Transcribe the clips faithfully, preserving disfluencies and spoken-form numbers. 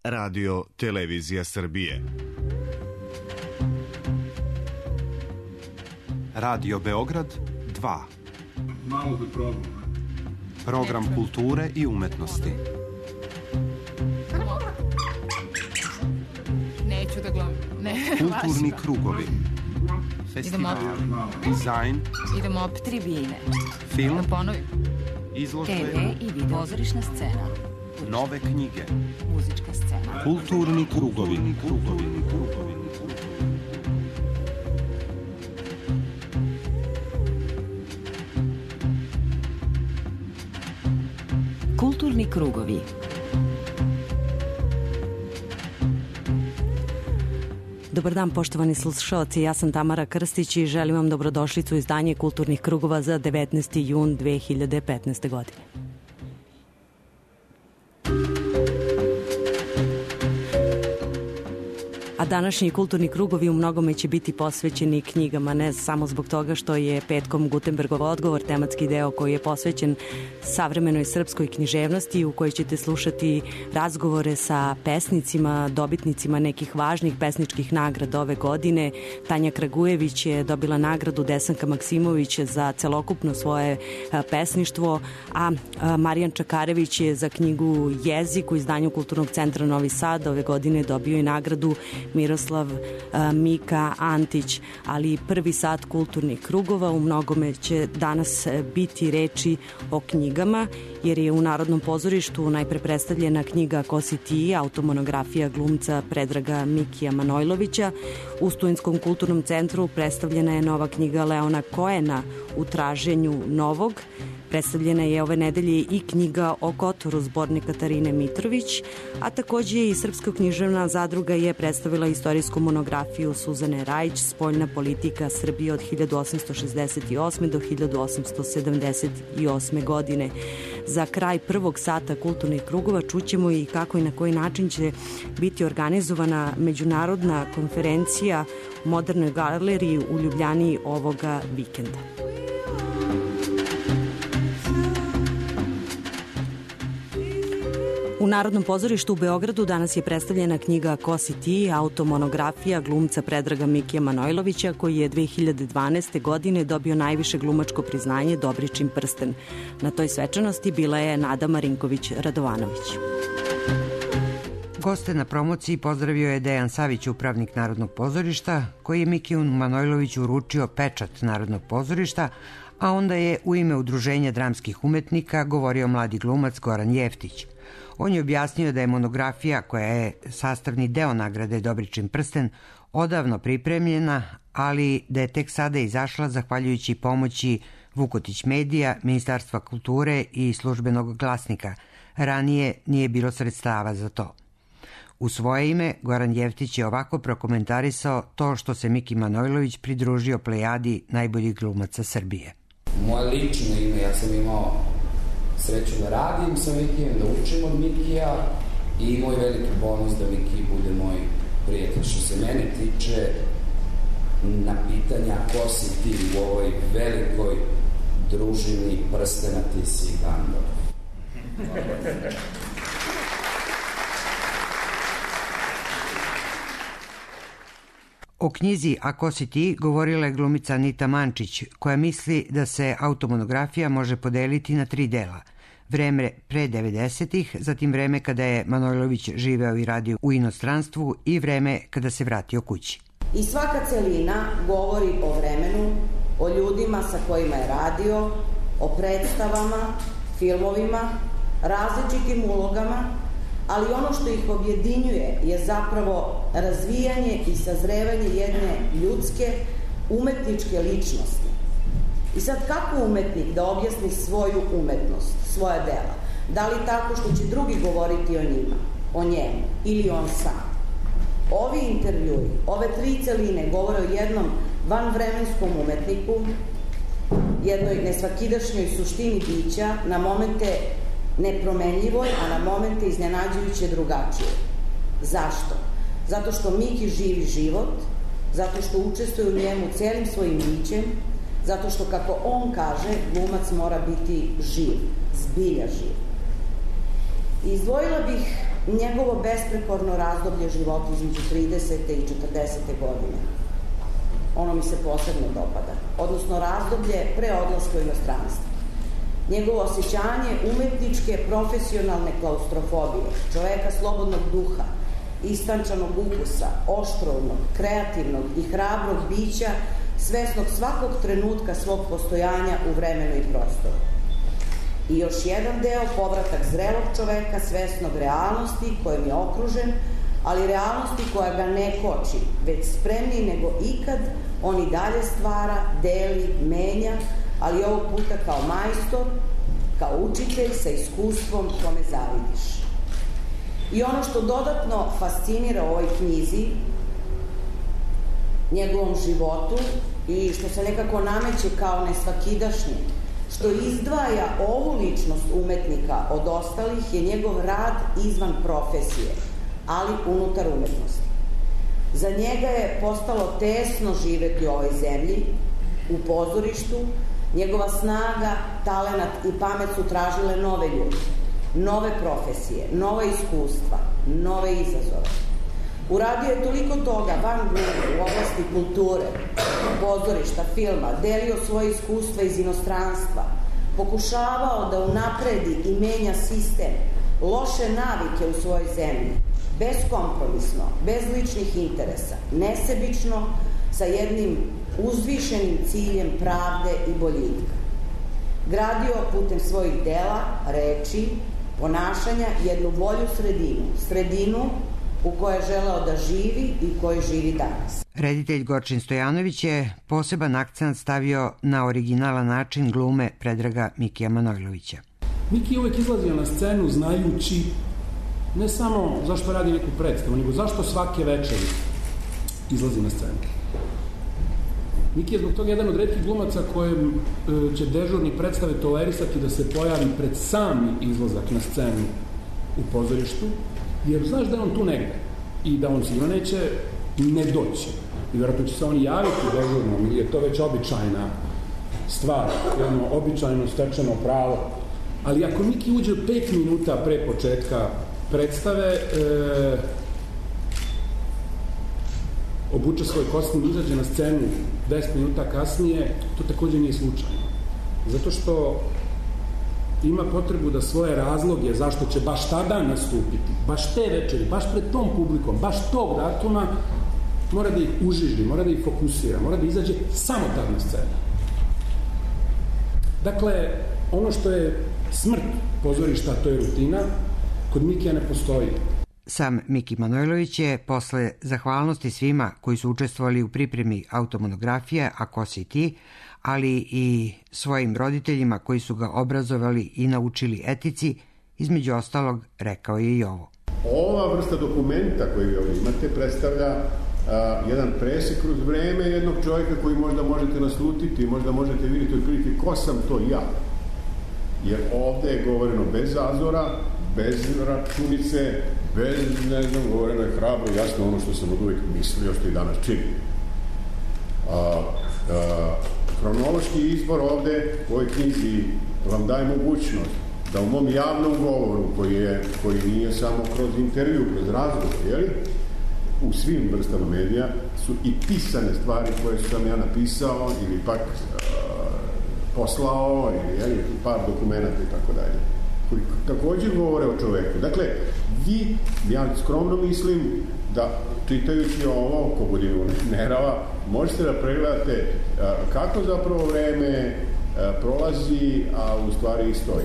Radio Televizija Srbije. Radio Beograd dva. Malo da probam. Program kulture i umetnosti. Neću da gledam. Ne, kulturni krugovi. Festival, dizajn. Idemo opet tribine. Film. Da ponovim. Izložbe. te ve i video. Pozorišna scena. Nove knjige. Muzička scena. Kulturni krugovi. Krugovi. Krugovi. Kulturni krugovi. Dobar dan, poštovani slušaoci, ja sam Tamara Krstić i želim vam dobrodošlicu u izdanje Kulturnih krugova za devetnaesti jun dve hiljade petnaeste. godine. A današnji kulturni krugovi u mnogome će biti posvećeni knjigama, ne samo zbog toga što je petkom Gutenbergov odgovor tematski deo koji je posvećen savremenoj srpskoj književnosti, u kojoj ćete slušati razgovore sa pesnicima, dobitnicima nekih važnih pesničkih nagrada ove godine. Tanja Kragujević je dobila nagradu Desanka Maksimović za celokupno svoje pesništvo, a Marijan Čakarević je za knjigu Jezik u izdanju Kulturnog centra Novi Sad ove godine dobio i nagradu Miroslav uh, Mika Antić, ali prvi sat kulturnih krugova u mnogome će danas biti reči o knjigama, jer je u Narodnom pozorištu najpre predstavljena knjiga Ko si ti, automonografija glumca Predraga Mikija Manojlovića. U Studentskom kulturnom centru predstavljena je nova knjiga Leona Koena U traženju novog. Predstavljena je ove nedelje i knjiga o Kotoru zbornik Katarine Mitrović, a takođe i Srpska književna zadruga je predstavila istorijsku monografiju Suzane Rajić Spoljna politika Srbije od hiljadu osamsto šezdeset osme. do hiljadu osamsto sedamdeset osme. godine. Za kraj prvog sata kulturnih krugova čućemo i kako i na koji način će biti organizovana međunarodna konferencija u Modernoj galeriji u Ljubljani ovoga vikenda. U Narodnom pozorištu u Beogradu danas je predstavljena knjiga Ko si ti, automonografija glumca Predraga Mikija Manojlovića, koji je dve hiljade dvanaeste. godine dobio najviše glumačko priznanje Dobričin prsten. Na toj svečanosti bila je Nada Marinković-Radovanović. Goste na promociji pozdravio je Dejan Savić, upravnik Narodnog pozorišta, koji je Mikiju Manojloviću uručio pečat Narodnog pozorišta, a onda je u ime Udruženja dramskih umetnika govorio mladi glumac Goran Jeftić. On je objasnio da je monografija, koja je sastavni deo nagrade Dobričin prsten, odavno pripremljena, ali da je tek sada izašla zahvaljujući pomoći Vukotić medija, Ministarstva kulture i Službenog glasnika. Ranije nije bilo sredstava za to. U svoje ime, Goran Jeftić je ovako prokomentarisao to što se Miki Manojlović pridružio plejadi najboljih glumaca Srbije. Moje lično ime, ja sam imao sreću da radim sa Mikijem, da učim od Mikija i moj veliki bonus da Miki bude moj prijatelj. Što se mene tiče na pitanja ko si ti u ovoj velikoj družini prstena, ti si Gandalf. O knjizi A ko si ti govorila je glumica Anita Mančić, koja misli da se automonografija može podeliti na tri dela. Vreme pre devedesetih, zatim vreme kada je Manojlović živeo i radio u inostranstvu i vreme kada se vratio kući. I svaka celina govori o vremenu, o ljudima sa kojima je radio, o predstavama, filmovima, različitim ulogama, ali ono što ih objedinjuje je zapravo razvijanje i sazrevanje jedne ljudske, umetničke ličnosti. I sad kako umetnik da objasni svoju umetnost, svoja dela? Da li tako što će drugi govoriti o njima, o njemu ili on sam? Ovi intervjui, ove tri celine govore o jednom vanvremenskom umetniku, jednoj nesvakidašnjoj suštini bića, na momente nepromenljivoj, a na momente iznenađujuće drugačije. Zašto? Zato što Miki živi život, zato što učestvuje u njemu celim svojim bićem, zato što, kako on kaže, glumac mora biti živ, zbilja živ. Izdvojila bih njegovo besprekorno razdoblje života između tridesete i četrdesete godine. Ono mi se posebno dopada, odnosno razdoblje pre odlaska u inostranstvo. Njegovo osjećanje umetničke, profesionalne klaustrofobije, čoveka slobodnog duha, istančanog ukusa, oštrovnog, kreativnog i hrabrog bića, svesnog svakog trenutka svog postojanja u vremenu i prostoru. I još jedan deo, povratak zrelog čoveka, svesnog realnosti kojim je okružen, ali realnosti koja ga ne koči, već spremniji nego ikad, on i dalje stvara, deli, menja, ali ovog puta kao majstor, kao učitelj sa iskustvom kome zavidiš. I ono što dodatno fascinira u ovoj knjizi, njegovom životu i što se nekako nameće kao nesvakidašnje, što izdvaja ovu ličnost umetnika od ostalih, je njegov rad izvan profesije, ali unutar umetnosti. Za njega je postalo tesno živeti u ovoj zemlji, u pozorištu. Njegova snaga, talenat i pamet su tražile nove ljude, nove profesije, nove iskustva, nove izazove. Uradio je toliko toga van glume, u oblasti kulture, pozorišta, filma, delio svoje iskustva iz inostranstva, pokušavao da unapredi i menja sistem, loše navike u svojoj zemlji, beskompromisno, bez ličnih interesa, nesebično, sa jednim uzvišenim ciljem pravde i boljitka. Gradio putem svojih dela, reči, ponašanja jednu bolju sredinu, sredinu u kojoj je želeo da živi i u kojoj živi danas. Reditelj Gorčin Stojanović je poseban akcent stavio na originalan način glume Predraga Mikija Manojlovića. Miki je uvek izlazio na scenu znajući ne samo zašto radi neku predstavu, nego zašto svake večeri izlazi na scenu. Miki je zbog toga jedan od retkih glumaca kojem e, će dežurni predstave tolerisati da se pojavi pred sami izlazak na scenu u pozorištu, jer znaš da je on tu negde i da on sigurno neće ne doći. I vjerojatno će se on javiti dežurnom, ili je to već običajna stvar, jedno običajno stečeno pravo. Ali ako Miki uđe pet minuta pre početka predstave, e, obuče svoj kostim, izađe na scenu deset minuta kasnije, to takođe nije slučajno. Zato što ima potrebu da svoje razloge zašto će baš tada nastupiti, baš te večeri, baš pred tom publikom, baš tog datuma, mora da ih užiži, mora da ih fokusira, mora da izađe samo tad na scenu. Dakle, ono što je smrt pozorišta, to je rutina, kod Mikija ne postoji. Sam Miki Manojlović je posle zahvalnosti svima koji su učestvovali u pripremi automonografije Ako si ti, ali i svojim roditeljima koji su ga obrazovali i naučili etici, između ostalog rekao je i ovo. Ova vrsta dokumenta koji vi ovdje imate predstavlja a, jedan presek kroz vreme jednog čovjeka koji možda možete naslutiti, možda možete vidjeti otprilike ko sam to ja. Jer ovdje je govoreno bez zazora, bez računice, bez, ne znam, govoreno je hrabro, jasno ono što sam od uvijek mislio, što i danas čini. A, a, Hronološki izbor ovde u ovoj knjizi vam daje mogućnost da u mom javnom govoru, koji, je, koji nije samo kroz intervju, kroz razgovor, jeli, u svim vrstama medija su i pisane stvari koje sam ja napisao ili pak uh, poslao ili jeli, par dokumenta i tako dalje, koji također govore o čoveku. Dakle, vi, ja skromno mislim da čitajući ovo, ko godinu nerava, možete da pregledate uh, kako zapravo vreme uh, prolazi, a u stvari i stoji.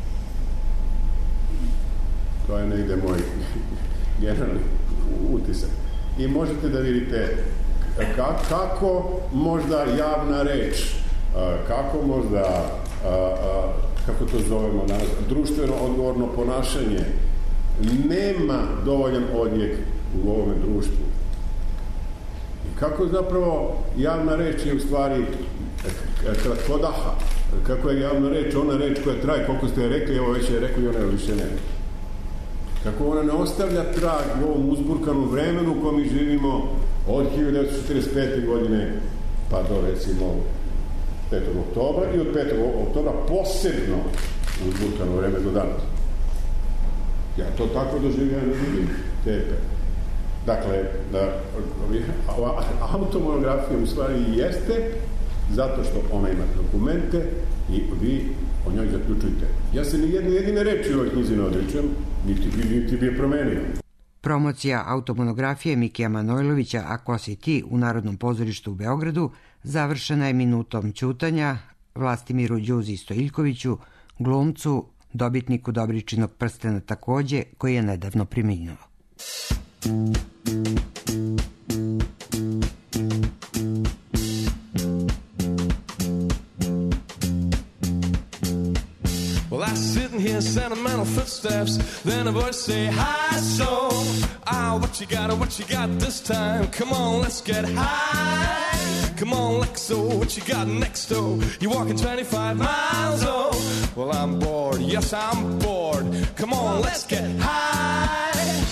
To je negde moj generalni utisak. I možete da vidite ka, kako možda javna reč, uh, kako možda, uh, uh, kako to zovemo danas, društveno odgovorno ponašanje nema dovoljan odjek u ovome društvu. I kako zapravo javna reč je u stvari kratkodaha. Kako je javna reč, ona reč koja traje, koliko ste je rekli, evo već je rekli, ona više ne. Kako ona ne ostavlja trag u ovom uzburkanom vremenu u kojem mi živimo od hiljadu devetsto četrdeset pete. godine pa do recimo petog oktobra i od petog oktobra posebno uzburkano vreme do danas. Ja to tako doživljam da vidim tepe. Dakle, automonografija u stvari jeste zato što ona ima dokumente i vi o njoj zaključujete. Ja se ni jedne jedine reči u ovoj knjizi ne odričem, niti bi, niti bi je promenio. Promocija automonografije Mikija Manojlovića A ko si ti u Narodnom pozorištu u Beogradu završena je minutom ćutanja Vlastimiru Đuzi Stojiljkoviću, glumcu, dobitniku Dobričinog prstena takođe, koji je nedavno preminuo. Well, I sit and hear sentimental footsteps, then a voice say, hi, so, ah, what you got, what you got this time? Come on, let's get high. Come on, Lexo, what you got next, oh? You walking twenty-five miles, oh? Well, I'm bored, yes, I'm bored. Come on, let's get high.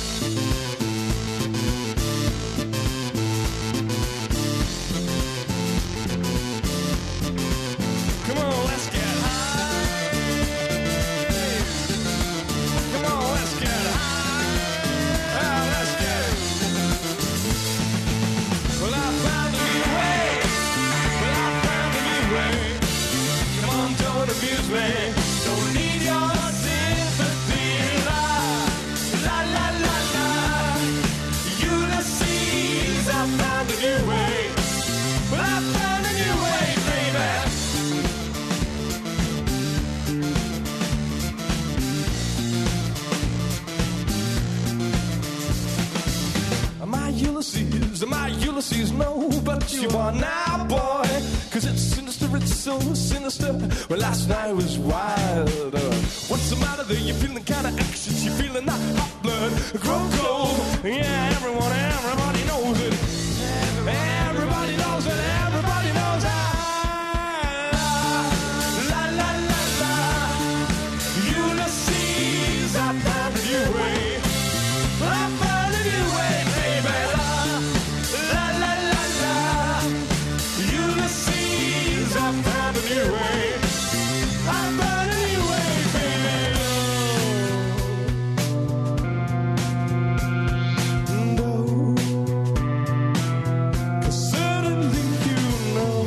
Come on, let's get don't need your sympathy, la, la, la, la, la. Ulysses, I found a new way. Well, I found a new way, baby. My Ulysses, my Ulysses, no, but you are now, boy. Cause it's sinister, it's so sinister. Well, last night was wild. Uh, what's the matter there? You're feeling kind of anxious. You're feeling that hot blood grow cold. Yeah, everyone, everybody knows it. Everybody knows it. Everybody knows it. La, la, la, la. Ulysses, I found a new way. I found a new way, baby. La, la, la, la. Ulysses, I found a new way. I found a new way, baby. No, 'cause suddenly you know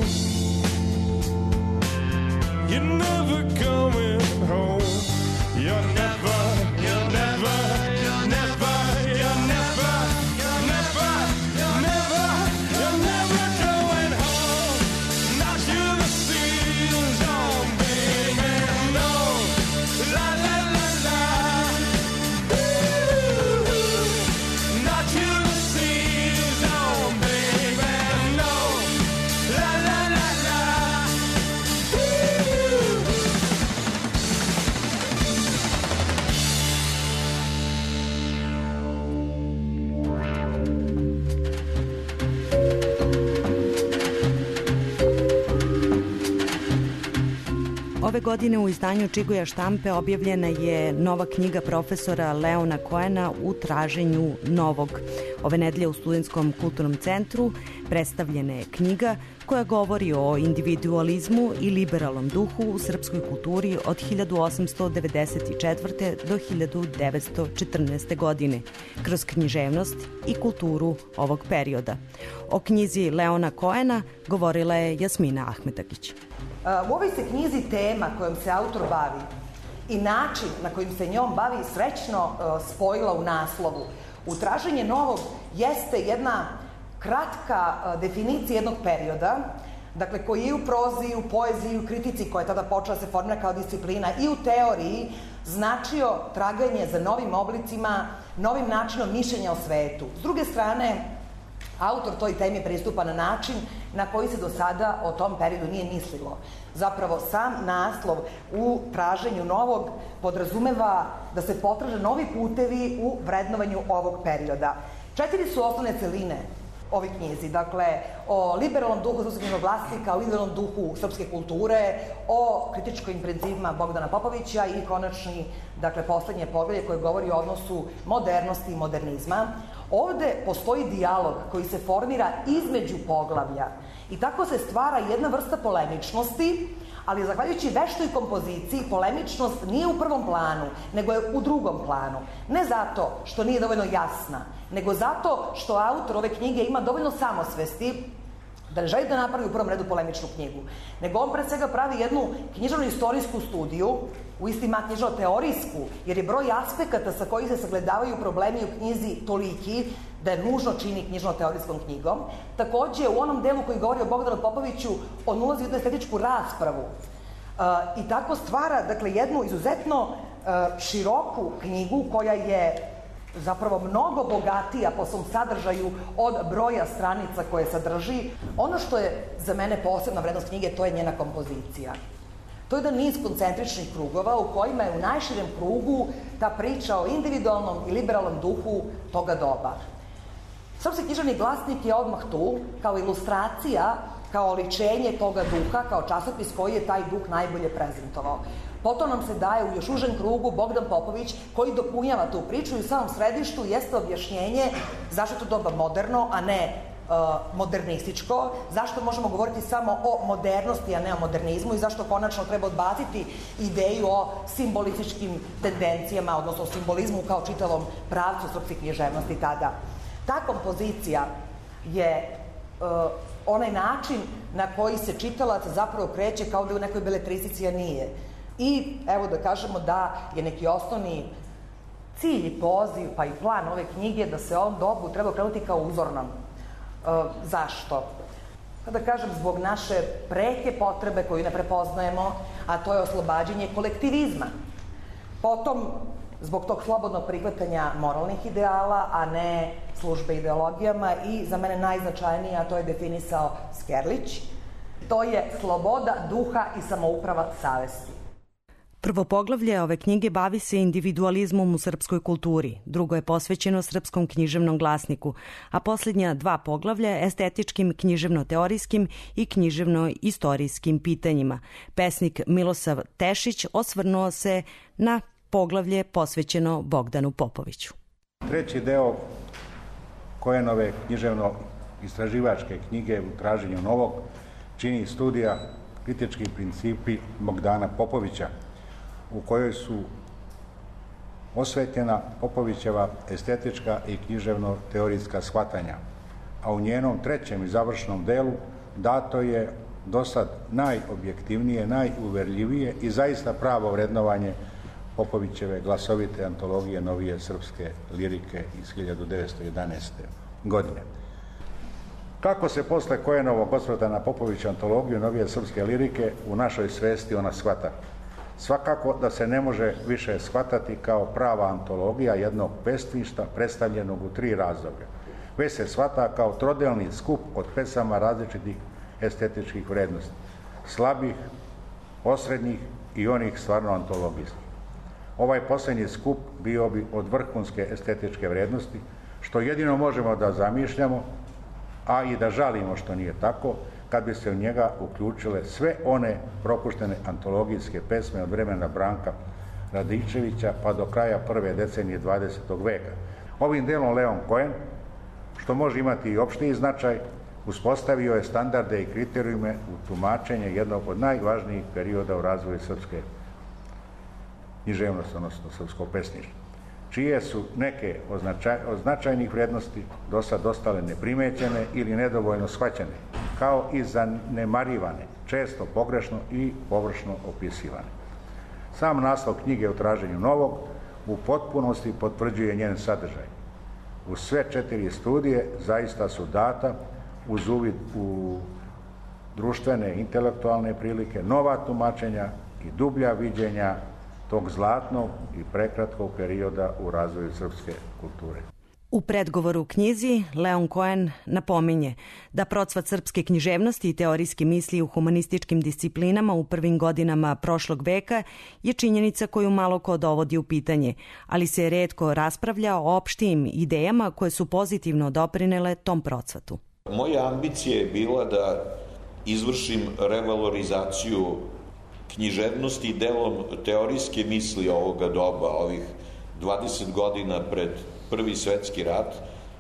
you're never coming home. You're never, you're never, you're never, you're never, you're never, you're never, you're never going home. Not Ulysses, oh baby, no. La la la la. Ooh, not Ulysses, oh baby, no. La la la la. Ooh. Ove godine u izdanju Čiguja štampe objavljena je nova knjiga profesora Leona Cohena U traženju novog. Ove nedelje u Studentskom kulturnom centru predstavljena je knjiga koja govori o individualizmu i liberalnom duhu u srpskoj kulturi od hiljadu osamsto devedeset četvrte. do hiljadu devetsto četrnaeste. godine, kroz književnost i kulturu ovog perioda. O knjizi Leona Cohena govorila je Jasmina Ahmetagić. U ovoj se knjizi tema kojom se autor bavi i način na kojim se njom bavi srećno spojila u naslovu. U traženje novog jeste jedna kratka definicija jednog perioda, dakle koji je u prozi, u poeziji, u kritici koja je tada počela se formira kao disciplina i u teoriji značio traganje za novim oblicima, novim načinom mišljenja o svetu. S druge strane, autor toj temi pristupa na način na koji se do sada o tom periodu nije mislilo. Zapravo, sam naslov U traženju novog podrazumeva da se potraže novi putevi u vrednovanju ovog perioda. Četiri su osnovne celine ovoj knjizi, dakle, o liberalnom duhu srpskog vlasnika, o liberalnom duhu srpske kulture, o kritičkim principima Bogdana Popovića i konačni, dakle, poslednje poglavlje koje govori o odnosu modernosti i modernizma. Ovde postoji dijalog koji se formira između poglavlja i tako se stvara jedna vrsta polemičnosti, Ali zahvaljujući veštoj kompoziciji, polemičnost nije u prvom planu, nego je u drugom planu. Ne zato što nije dovoljno jasna, nego zato što autor ove knjige ima dovoljno samosvesti da ne želi da napravi u prvom redu polemičnu knjigu, nego on pre svega pravi jednu književno-istorijsku studiju, u istima književno-teorijsku, jer je broj aspekata sa kojih se sagledavaju problemi u knjizi toliki da je nužno čini književno-teorijskom knjigom. Takođe, u onom delu koji govori o Bogdanu Popoviću, on ulazi u jednu estetičku raspravu i tako stvara, dakle, jednu izuzetno široku knjigu koja je zapravo mnogo bogatija po svom sadržaju od broja stranica koje sadrži. Ono što je za mene posebna vrednost knjige, to je njena kompozicija. To je jedan niz koncentričnih krugova u kojima je u najširem krugu ta priča o individualnom i liberalnom duhu toga doba. Srpski književni glasnik je odmah tu, kao ilustracija, kao oličenje toga duha, kao časopis koji je taj duh najbolje prezentovao. Potom nam se daje u još užem krugu Bogdan Popović koji dopunjava tu priču i u samom središtu jeste objašnjenje zašto je to doba moderno, a ne uh, modernističko, zašto možemo govoriti samo o modernosti, a ne o modernizmu i zašto konačno treba odbaciti ideju o simbolističkim tendencijama, odnosno o simbolizmu kao čitavom pravcu srpske književnosti tada. Ta kompozicija je uh, onaj način na koji se čitalac zapravo kreće kao da je u nekoj beletristici, a nije. I evo da kažemo da je neki osnovni cilj i poziv, pa i plan ove knjige da se ovom dobu treba krenuti kao uzornom. E, zašto? Da kažem, zbog naše preke potrebe koju ne prepoznajemo, a to je oslobađanje kolektivizma. Potom, zbog tog slobodnog prihvatanja moralnih ideala, a ne službe ideologijama i za mene najznačajnije, a to je definisao Skerlić, to je sloboda duha i samouprava savesti. Prvo poglavlje ove knjige bavi se individualizmom u srpskoj kulturi, drugo je posvećeno Srpskom književnom glasniku, a posljednja dva poglavlja estetičkim, književno-teorijskim i književno-istorijskim pitanjima. Pesnik Milosav Tešić osvrnuo se na poglavlje posvećeno Bogdanu Popoviću. Treći deo Kojenove književno-istraživačke knjige U traženju novog čini studija Kritički principi Bogdana Popovića, u kojoj su osvetljena Popovićeva estetička i književno-teorijska shvatanja, a u njenom trećem i završnom delu dato je dosad najobjektivnije, najuverljivije i zaista pravo vrednovanje Popovićeve glasovite antologije novije srpske lirike iz hiljadu devetsto jedanaeste. godine. Kako se posle Kojenovog osvrta na Popoviću antologiju novije srpske lirike u našoj svesti ona shvata? Svakako da se ne može više shvatati kao prava antologija jednog pesništva predstavljenog u tri razdoblja, već se shvata kao trodelni skup od pesama različitih estetičkih vrednosti, slabih, osrednjih i onih stvarno antologijskih. Ovaj posljednji skup bio bi od vrhunske estetičke vrednosti, što jedino možemo da zamišljamo, a i da žalimo što nije tako, kad bi se u njega uključile sve one propuštene antologijske pesme od vremena Branka Radičevića pa do kraja prve decenije dvadesetog veka. Ovim delom Leon Kojen, što može imati i opštiji značaj, uspostavio je standarde i kriterijume u tumačenje jednog od najvažnijih perioda u razvoju srpske književnosti, odnosno srpskog pesništva, čije su neke od, značaj, od značajnih vrednosti do sad ostale neprimećene ili nedovoljno shvaćene, kao i zanemarivane, često pogrešno i površno opisivane. Sam naslov knjige U traženju novog u potpunosti potvrđuje njen sadržaj. U sve četiri studije zaista su data uz uvid u društvene, intelektualne prilike, nova tumačenja i dublja viđenja tog zlatnog i prekratkog perioda u razvoju srpske kulture. U predgovoru u knjizi Leon Kojen napominje da procvat srpske književnosti i teorijske misli u humanističkim disciplinama u prvim godinama prošlog veka je činjenica koju malo ko dovodi u pitanje, ali se retko raspravlja o opštijim idejama koje su pozitivno doprinele tom procvatu. Moja ambicija je bila da izvršim revalorizaciju književnosti delom teorijske misli ovoga doba, ovih dvadeset godina pred Prvi svetski rat,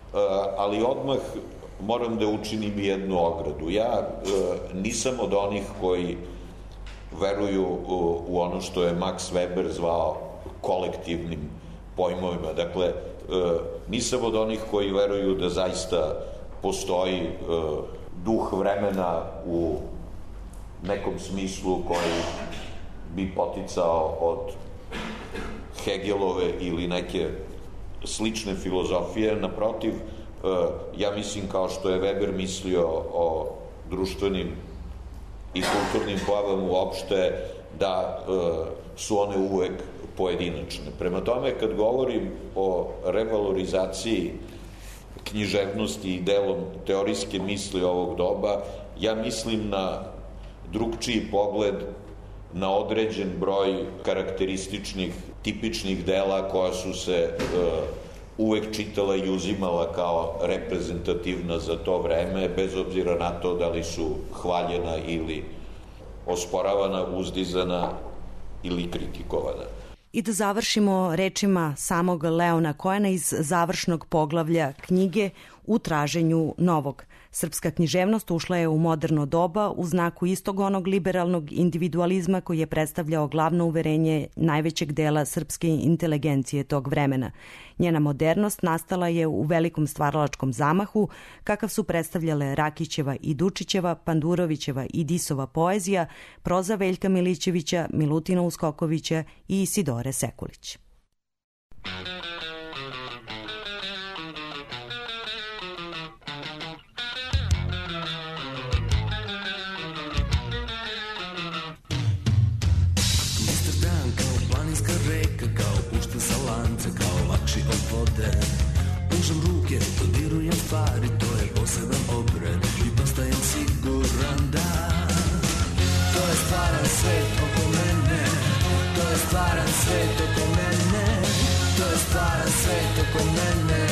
ali odmah moram da učinim jednu ogradu. Ja nisam od onih koji veruju u, u ono što je Max Weber zvao kolektivnim pojmovima. Dakle, e, nisam od onih koji veruju da zaista postoji e, duh vremena u nekom smislu koji bi poticao od Hegelove ili neke slične filozofije. Naprotiv, ja mislim, kao što je Weber mislio o društvenim i kulturnim pojavama uopšte, da su one uvek pojedinačne. Prema tome, kad govorim o revalorizaciji književnosti i delom teorijske misli ovog doba, ja mislim na drugčiji pogled na određen broj karakterističnih, tipičnih dela koja su se uh, uvek čitala i uzimala kao reprezentativna za to vreme, bez obzira na to da li su hvaljena ili osporavana, uzdizana ili kritikovana. I da završimo rečima samog Leona Koena iz završnog poglavlja knjige U traženju novog. Srpska književnost ušla je u moderno doba u znaku istog onog liberalnog individualizma koji je predstavljao glavno uverenje najvećeg dela srpske inteligencije tog vremena. Njena modernost nastala je u velikom stvaralačkom zamahu, kakav su predstavljale Rakićeva i Dučićeva, Pandurovićeva i Disova poezija, proza Veljka Milićevića, Milutina Uskokovića i Isidore Sekulić. Pužem ruke, dodirujem stvari, to je poseban obred i postajem siguran da to je stvaran svet oko mene, to je stvaran svet oko mene, to je stvaran svet oko mene.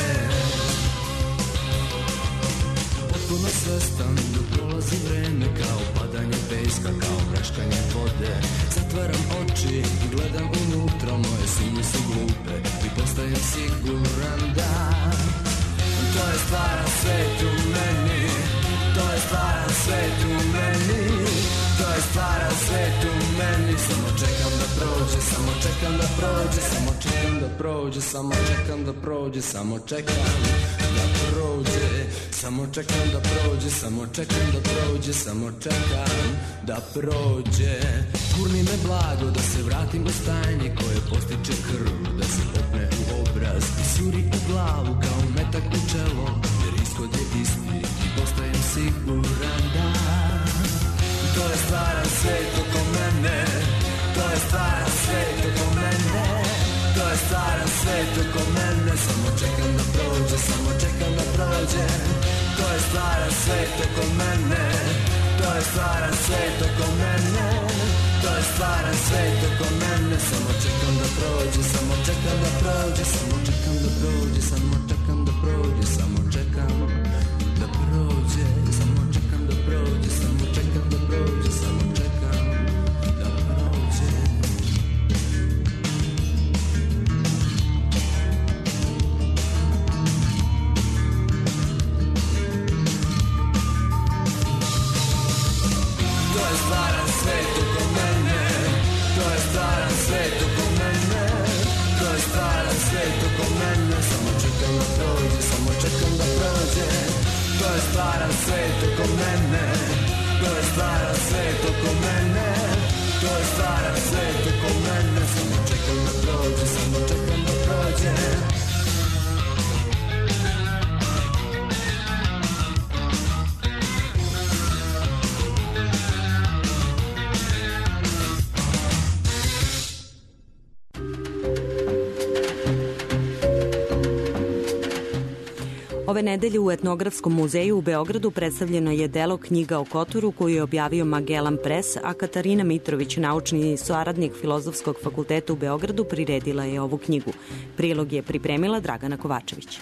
Potpuno svestan da prolazi vreme kao padanje peska, kao mreškanje vode. Zatvaram oči i gledam unutra, moje sumnje su glupe i postajem siguran da to je stvaran svet u meni, to je stvaran svet u meni, to je stvaran svet u meni. Samo čekam da prođe, samo čekam da prođe, samo čekam da prođe, samo čekam da prođe, samo čekam da prođe, samo čekam da prođe, samo čekam da prođe, samo čekam da prođe. Gurni me blago da se vratim u stajnje koje postiče krv, da se popne u obraz i suri u glavu kao metak u čelo, jer ishod je isti i postajem siguran da to je stvaran svet oko mene, to je stvaran svet oko mene, to je stvaran svet oko mene. Samo čekam da prođe, samo čekam da prođe, to je stvaran svet oko mene, to je stvaran svet oko mene, to je stvaran svet oko mene. Samo čekam da prođe, samo čekam da prođe, samo čekam da prođe, samo čekam da prođe, samo čekam da prođe, samo čekam da prođe, samo čekam da prođe, samo čekam da prođe. To je stvaran svet oko mene, to je stvaran svet oko mene, to je stvaran svet oko mene. Samo čekam da prođe, samo čekam da prođe, to je stvaran svet oko mene, to je stvaran svet oko mene, to je stvaran svet oko mene. Samo čekam da prođe, samo čekam da prođe. Ove nedelje u Etnografskom muzeju u Beogradu predstavljeno je delo Knjiga o Kotoru koju je objavio Magellan Press, a Katarina Mitrović, naučni saradnik Filozofskog fakulteta u Beogradu, priredila je ovu knjigu. Prilog je pripremila Dragana Kovačević.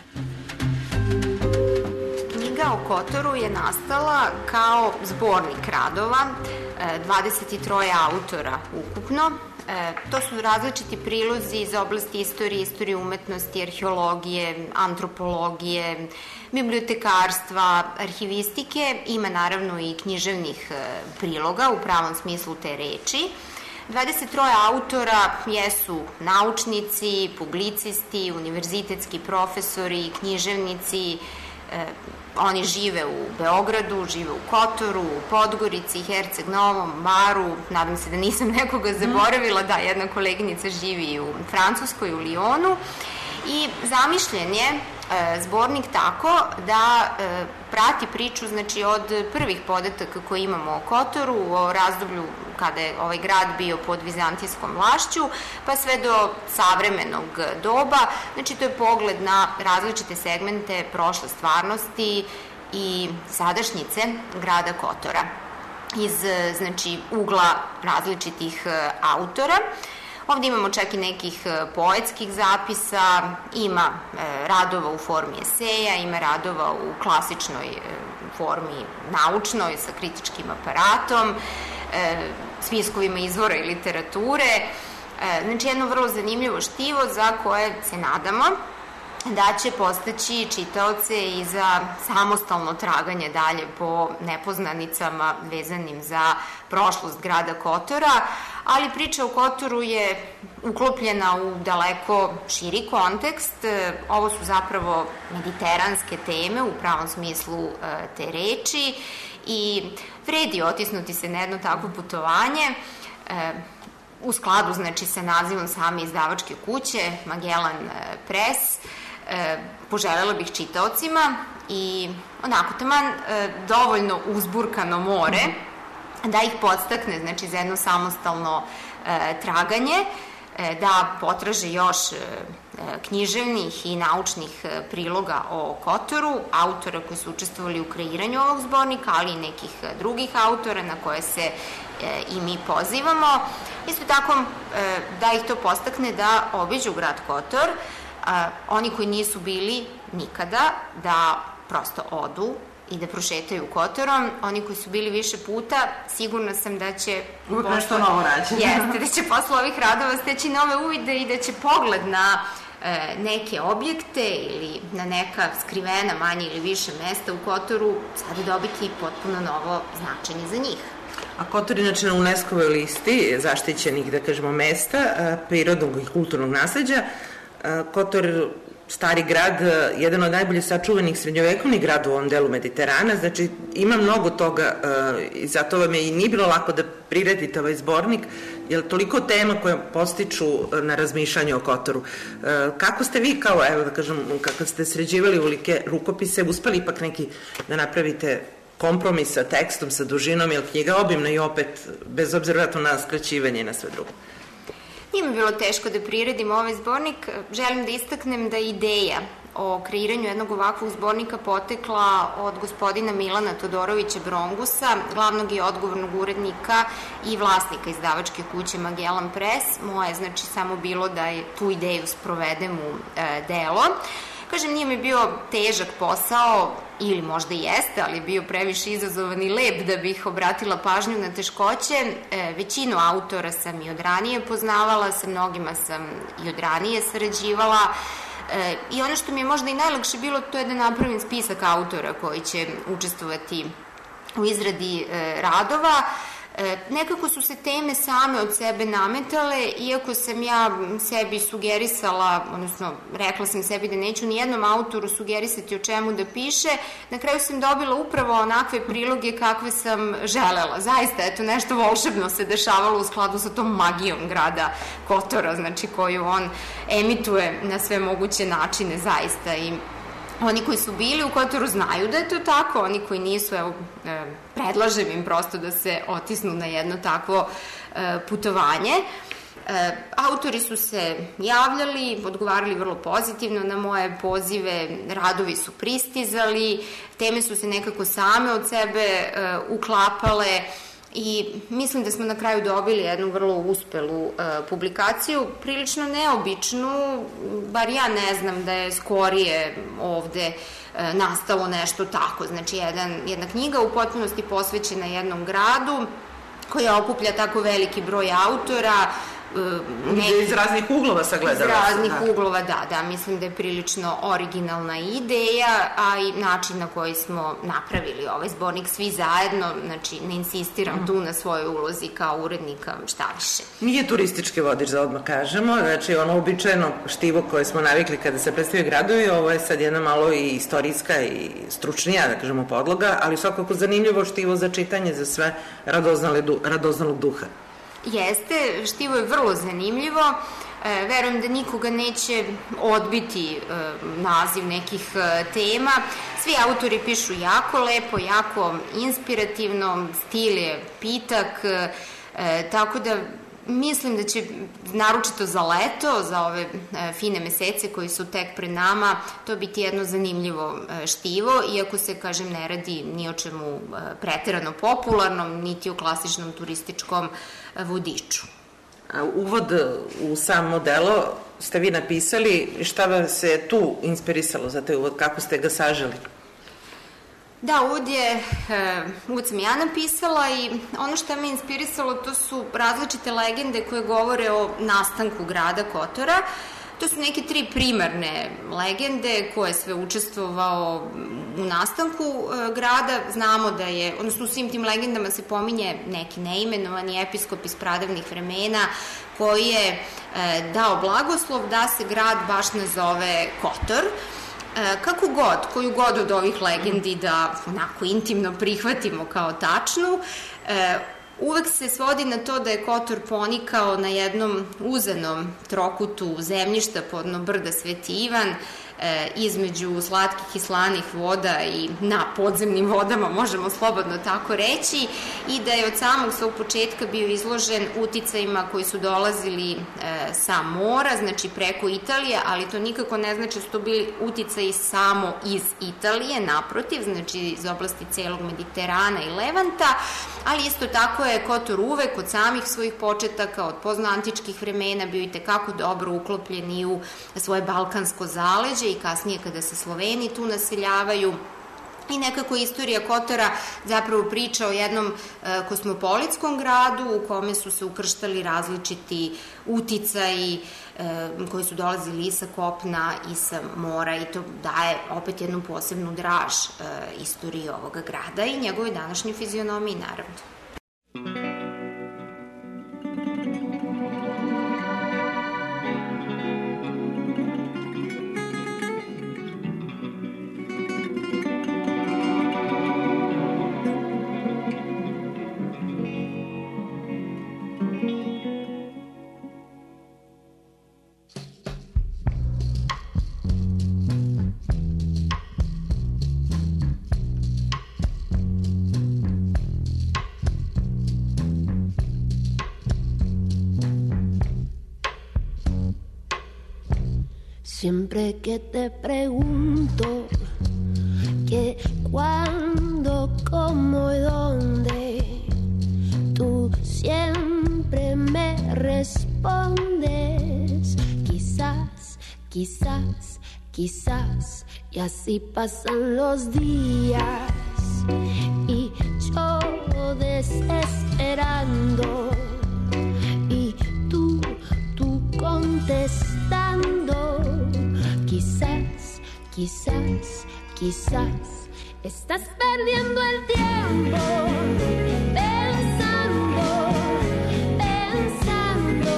Knjiga o Kotoru je nastala kao zbornik radova, dvadeset troje autora ukupno. E, to su različiti prilozi iz oblasti istorije, istorije umetnosti, arheologije, antropologije, bibliotekarstva, arhivistike. Ima naravno i književnih e, priloga u pravom smislu te reči. dvadeset troje autora jesu naučnici, publicisti, univerzitetski profesori, književnici. E, oni žive u Beogradu, žive u Kotoru, u Podgorici, Herceg Novom, Baru, nadam se da nisam nekoga zaboravila, da, jedna koleginica živi u Francuskoj, u Lionu. I zamišljen je e, zbornik tako da e, prati priču, znači, od prvih podataka koje imamo o Kotoru, o razdoblju kada je ovaj grad bio pod vizantijskom vlašću, pa sve do savremenog doba. Znači, to je pogled na različite segmente prošle stvarnosti i sadašnjice grada Kotora iz, znači, ugla različitih autora. Ovde imamo čak i nekih poetskih zapisa, ima e, radova u formi eseja, ima radova u klasičnoj e, formi naučnoj sa kritičkim aparatom, e, spiskovima izvora i literature. E, znači, jedno vrlo zanimljivo štivo za koje se nadamo da će postaći čitaoce i za samostalno traganje dalje po nepoznanicama vezanim za prošlost grada Kotora, ali priča o Kotoru je uklopljena u daleko širi kontekst. Ovo su zapravo mediteranske teme u pravom smislu te reči i vredi otisnuti se na jedno takvo putovanje u skladu, znači, sa nazivom same izdavačke kuće Magellan Press. Poželela bih čitaocima i onako taman dovoljno uzburkano more da ih podstakne, znači, za jedno samostalno traganje, da potraže još književnih i naučnih priloga o Kotoru, autora koji su učestvovali u kreiranju ovog zbornika, ali i nekih drugih autora na koje se i mi pozivamo. Isto tako da ih to podstakne da obiđu grad Kotor, oni koji nisu bili nikada, da prosto odu i da prošetaju Kotorom. Oni koji su bili više puta, sigurna sam da će uvek nešto novo naći. Jeste, da će posle ovih radova steći nove uvide i da će pogled na e, neke objekte ili na neka skrivena manje ili više mesta u Kotoru sada dobiti potpuno novo značenje za njih. A Kotor je, znači, na UNESCO-voj listi zaštićenih, da kažemo, mesta prirodnog i kulturnog nasleđa. Kotor, stari grad, jedan od najbolje sačuvanih srednjovekovnih grada u ovom delu Mediterana, znači ima mnogo toga i zato vam je i nije bilo lako da priredite ovaj zbornik, jer toliko tema koje postiču na razmišljanje o Kotoru. Kako ste vi, kao, evo da kažem, kako ste sređivali ulike rukopise, uspeli ipak neki da napravite kompromis sa tekstom, sa dužinom, jer knjiga obimna i opet, bez obzira na skraćivanje i na sve drugo? Nije mi bilo teško da priredim ovaj zbornik. Želim da istaknem da ideja o kreiranju jednog ovakvog zbornika potekla od gospodina Milana Todorovića Brongusa, glavnog i odgovornog urednika i vlasnika izdavačke kuće Magellan Press. Moje, znači, samo bilo da je tu ideju sprovedem u e, delo. Kažem, nije mi bio težak posao, ili možda i jeste, ali je bio previše izazovan i lep da bih obratila pažnju na teškoće. E, većinu autora sam i od ranije poznavala, sa mnogima sam i od ranije sarađivala. E, I ono što mi je možda i najlakše bilo, to je da napravim spisak autora koji će učestvovati u izradi e, radova. E, nekako su se teme same od sebe nametale, iako sam ja sebi sugerisala, odnosno rekla sam sebi da neću nijednom autoru sugerisati o čemu da piše, na kraju sam dobila upravo onakve priloge kakve sam želela. Zaista, eto, nešto volšebno se dešavalo u skladu sa tom magijom grada Kotora, znači koju on emituje na sve moguće načine, zaista. I oni koji su bili u Kotoru znaju da je to tako, oni koji nisu, evo, predlažem im prosto da se otisnu na jedno takvo putovanje. Autori su se javljali, odgovarali vrlo pozitivno na moje pozive, radovi su pristizali, teme su se nekako same od sebe uklapale i mislim da smo na kraju dobili jednu vrlo uspelu uh, publikaciju, prilično neobičnu, bar ja ne znam da je skorije ovde uh, nastalo nešto tako. Znači, jedan, jedna knjiga u potpunosti posvećena jednom gradu koja okuplja tako veliki broj autora, Ne, iz raznih uglova sagledala. Iz raznih da. uglova, da, da, mislim da je prilično originalna ideja, a i način na koji smo napravili ovaj zbornik svi zajedno, znači ne insistiram mm. tu na svojoj ulozi kao urednika, šta više. Nije turistički vodič, da odmah kažemo, znači ono običajno štivo koje smo navikli kada se predstavio gradovi, ovo je sad jedna malo i istorijska i stručnija, da kažemo, podloga, ali svakako zanimljivo štivo za čitanje za sve radoznalog duha. Jeste, štivo je vrlo zanimljivo, e, verujem da nikoga neće odbiti e, naziv nekih e, tema. Svi autori pišu jako lepo, jako inspirativno, stil je pitak, e, tako da mislim da će naročito za leto, za ove e, fine mesece koji su tek pred nama, to biti jedno zanimljivo e, štivo, iako se, kažem, ne radi ni o čemu e, preterano popularnom, niti o klasičnom turističkom e, vodiču. Uvod u samo delo ste vi napisali, šta vas je tu inspirisalo za taj uvod, kako ste ga saželi? Da, uvod je, uvod sam ja napisala i ono što me inspirisalo to su različite legende koje govore o nastanku grada Kotora. To su neke tri primarne legende koje je sve učestvovao u nastanku grada. Znamo da je, odnosno u svim tim legendama se pominje neki neimenovani episkop iz pradavnih vremena koji je dao blagoslov da se grad baš ne zove Kotor. Kako god, koju god od ovih legendi da onako intimno prihvatimo kao tačnu, uvek se svodi na to da je Kotor ponikao na jednom uzanom trokutu zemljišta podno brda Sveti Ivan, između slatkih i slanih voda i na podzemnim vodama, možemo slobodno tako reći, i da je od samog svog početka bio izložen uticajima koji su dolazili sa mora, znači preko Italije, ali to nikako ne znači da su to bili uticaji samo iz Italije, naprotiv, znači iz oblasti celog Mediterana i Levanta, ali isto tako je Kotor uvek od samih svojih početaka, od poznoantičkih vremena bio i tekako dobro uklopljen i u svoje balkansko zaleđe i kasnije kada se Sloveni tu naseljavaju. I nekako istorija Kotora zapravo priča o jednom e, kosmopolitskom gradu u kome su se ukrštali različiti uticaji e, koji su dolazili i sa kopna i sa mora, i to daje opet jednu posebnu draž e, istoriji ovoga grada i njegove današnje fizionomije, naravno. Siempre que te pregunto qué, cuándo, cómo y dónde, tú siempre me respondes quizás, quizás, quizás, y así pasan los días y yo desesperando y tú, tú contestando. Quizás, quizás, quizás estás perdiendo el tiempo pensando, pensando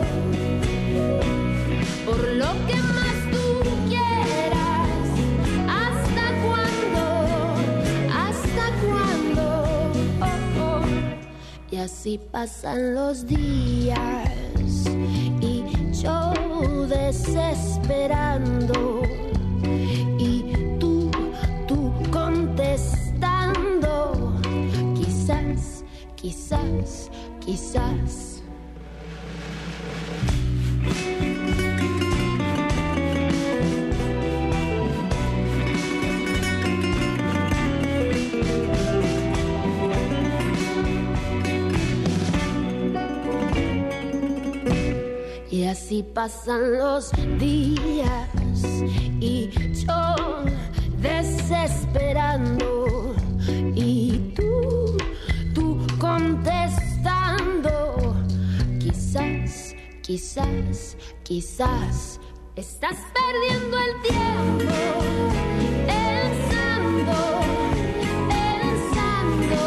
por lo que más tú quieras. ¿Hasta cuándo? ¿Hasta cuándo? Oh, oh. Y así pasan los días y yo desesperando y tú, tú contestando. Quizás, quizás, quizás. Y así pasan los días y yo desesperando y tú, tú contestando. Quizás, quizás, quizás estás perdiendo el tiempo pensando, pensando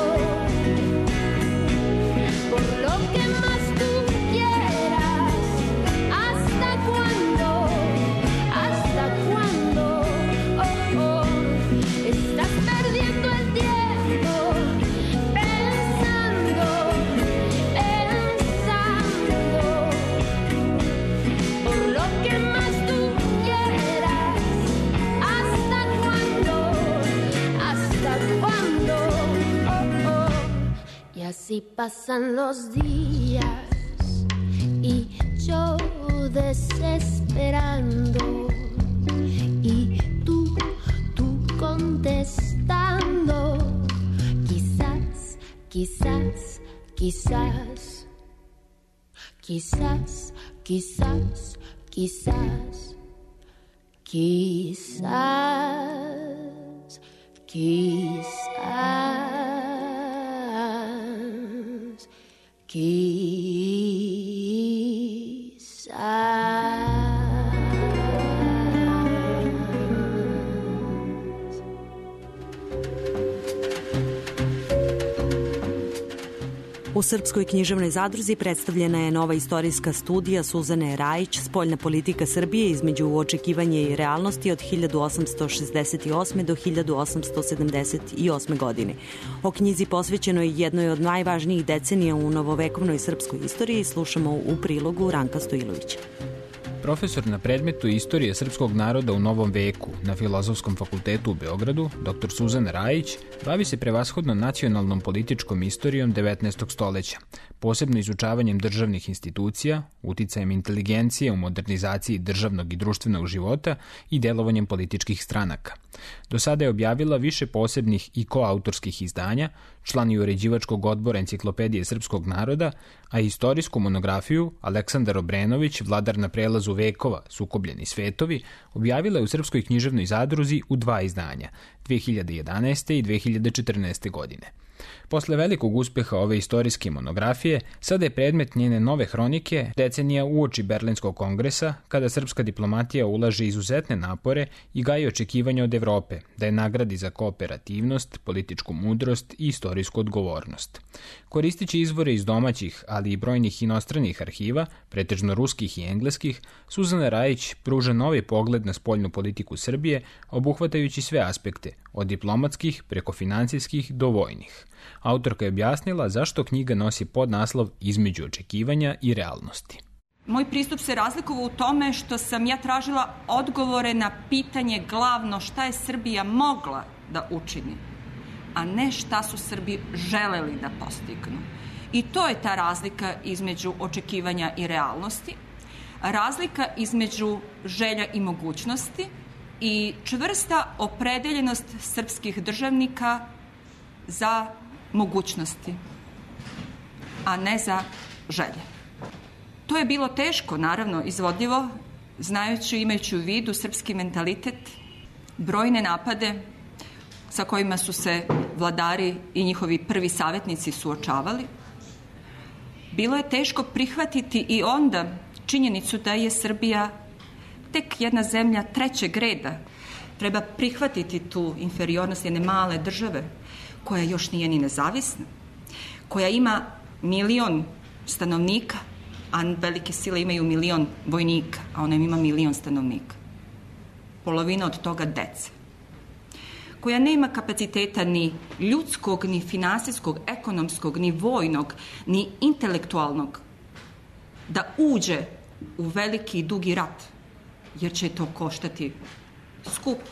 por lo que más tú quieras. ¿Hasta cuándo? ¿Hasta cuándo? Oh, oh. Estás perdiendo el tiempo pensando, pensando por lo que más tú quieras. ¿Hasta cuándo? ¿Hasta cuándo? Oh, oh. Y así pasan los días y yo desesperando y tú, tú contestando. Quizás, quizás, quizás, quizás, quizás, quizás, quizás, quizás, quizás. U Srpskoj književnoj zadruzi predstavljena je nova istorijska studija Suzane Rajić Spoljna politika Srbije između očekivanja i realnosti od hiljadu osamsto šezdeset osme do hiljadu osamsto sedamdeset osme godine. O knjizi posvećenoj jednoj od najvažnijih decenija u novovekovnoj srpskoj istoriji slušamo u prilogu Ranka Stojilovića. Profesor na predmetu Istorije srpskog naroda u novom veku na Filozofskom fakultetu u Beogradu, doktor Suzana Rajić, bavi se prevashodno nacionalnom političkom istorijom devetnaestog stoleća, posebno izučavanjem državnih institucija, uticajem inteligencije u modernizaciji državnog i društvenog života i delovanjem političkih stranaka. Do sada je objavila više posebnih i koautorskih izdanja, član i uređivačkog odbora Enciklopedije srpskog naroda, a istorijsku monografiju Aleksandar Obrenović, Vladar na prelazu vekova, sukobljeni svetovi, objavila je u Srpskoj književnoj zadruzi u dva izdanja, dve hiljade jedanaeste. i dve hiljade četrnaeste. godine. Posle velikog uspeha ove istorijske monografije, sada je predmet njene nove hronike decenija uoči Berlinskog kongresa, kada srpska diplomatija ulaže izuzetne napore i gaji očekivanja od Evrope, da je nagradi za kooperativnost, političku mudrost i istorijsku odgovornost. Koristići izvore iz domaćih, ali i brojnih inostranih arhiva, pretežno ruskih i engleskih, Suzana Rajić pruža novi pogled na spoljnu politiku Srbije, obuhvatajući sve aspekte, od diplomatskih preko financijskih do vojnih. Autorka je objasnila zašto knjiga nosi podnaslov Između očekivanja i realnosti. Moj pristup se razlikovao u tome što sam ja tražila odgovore na pitanje glavno šta je Srbija mogla da učini, a ne šta su Srbi želeli da postignu. I to je ta razlika između očekivanja i realnosti, razlika između želja i mogućnosti i čvrsta opredeljenost srpskih državnika za mogućnosti, a ne za želje. To je bilo teško, naravno, izvodljivo, znajući, imajući u vidu srpski mentalitet, brojne napade sa kojima su se vladari i njihovi prvi savjetnici suočavali. Bilo je teško prihvatiti i onda činjenicu da je Srbija tek jedna zemlja trećeg reda. Treba prihvatiti tu inferiornost jedne male države koja još nije ni nezavisna, koja ima milion stanovnika, a velike sile imaju milion vojnika, a ona ima milion stanovnika. Polovina od toga dece. Koja nema kapaciteta ni ljudskog, ni finansijskog, ekonomskog, ni vojnog, ni intelektualnog da uđe u veliki i dugi rat, jer će to koštati skupo.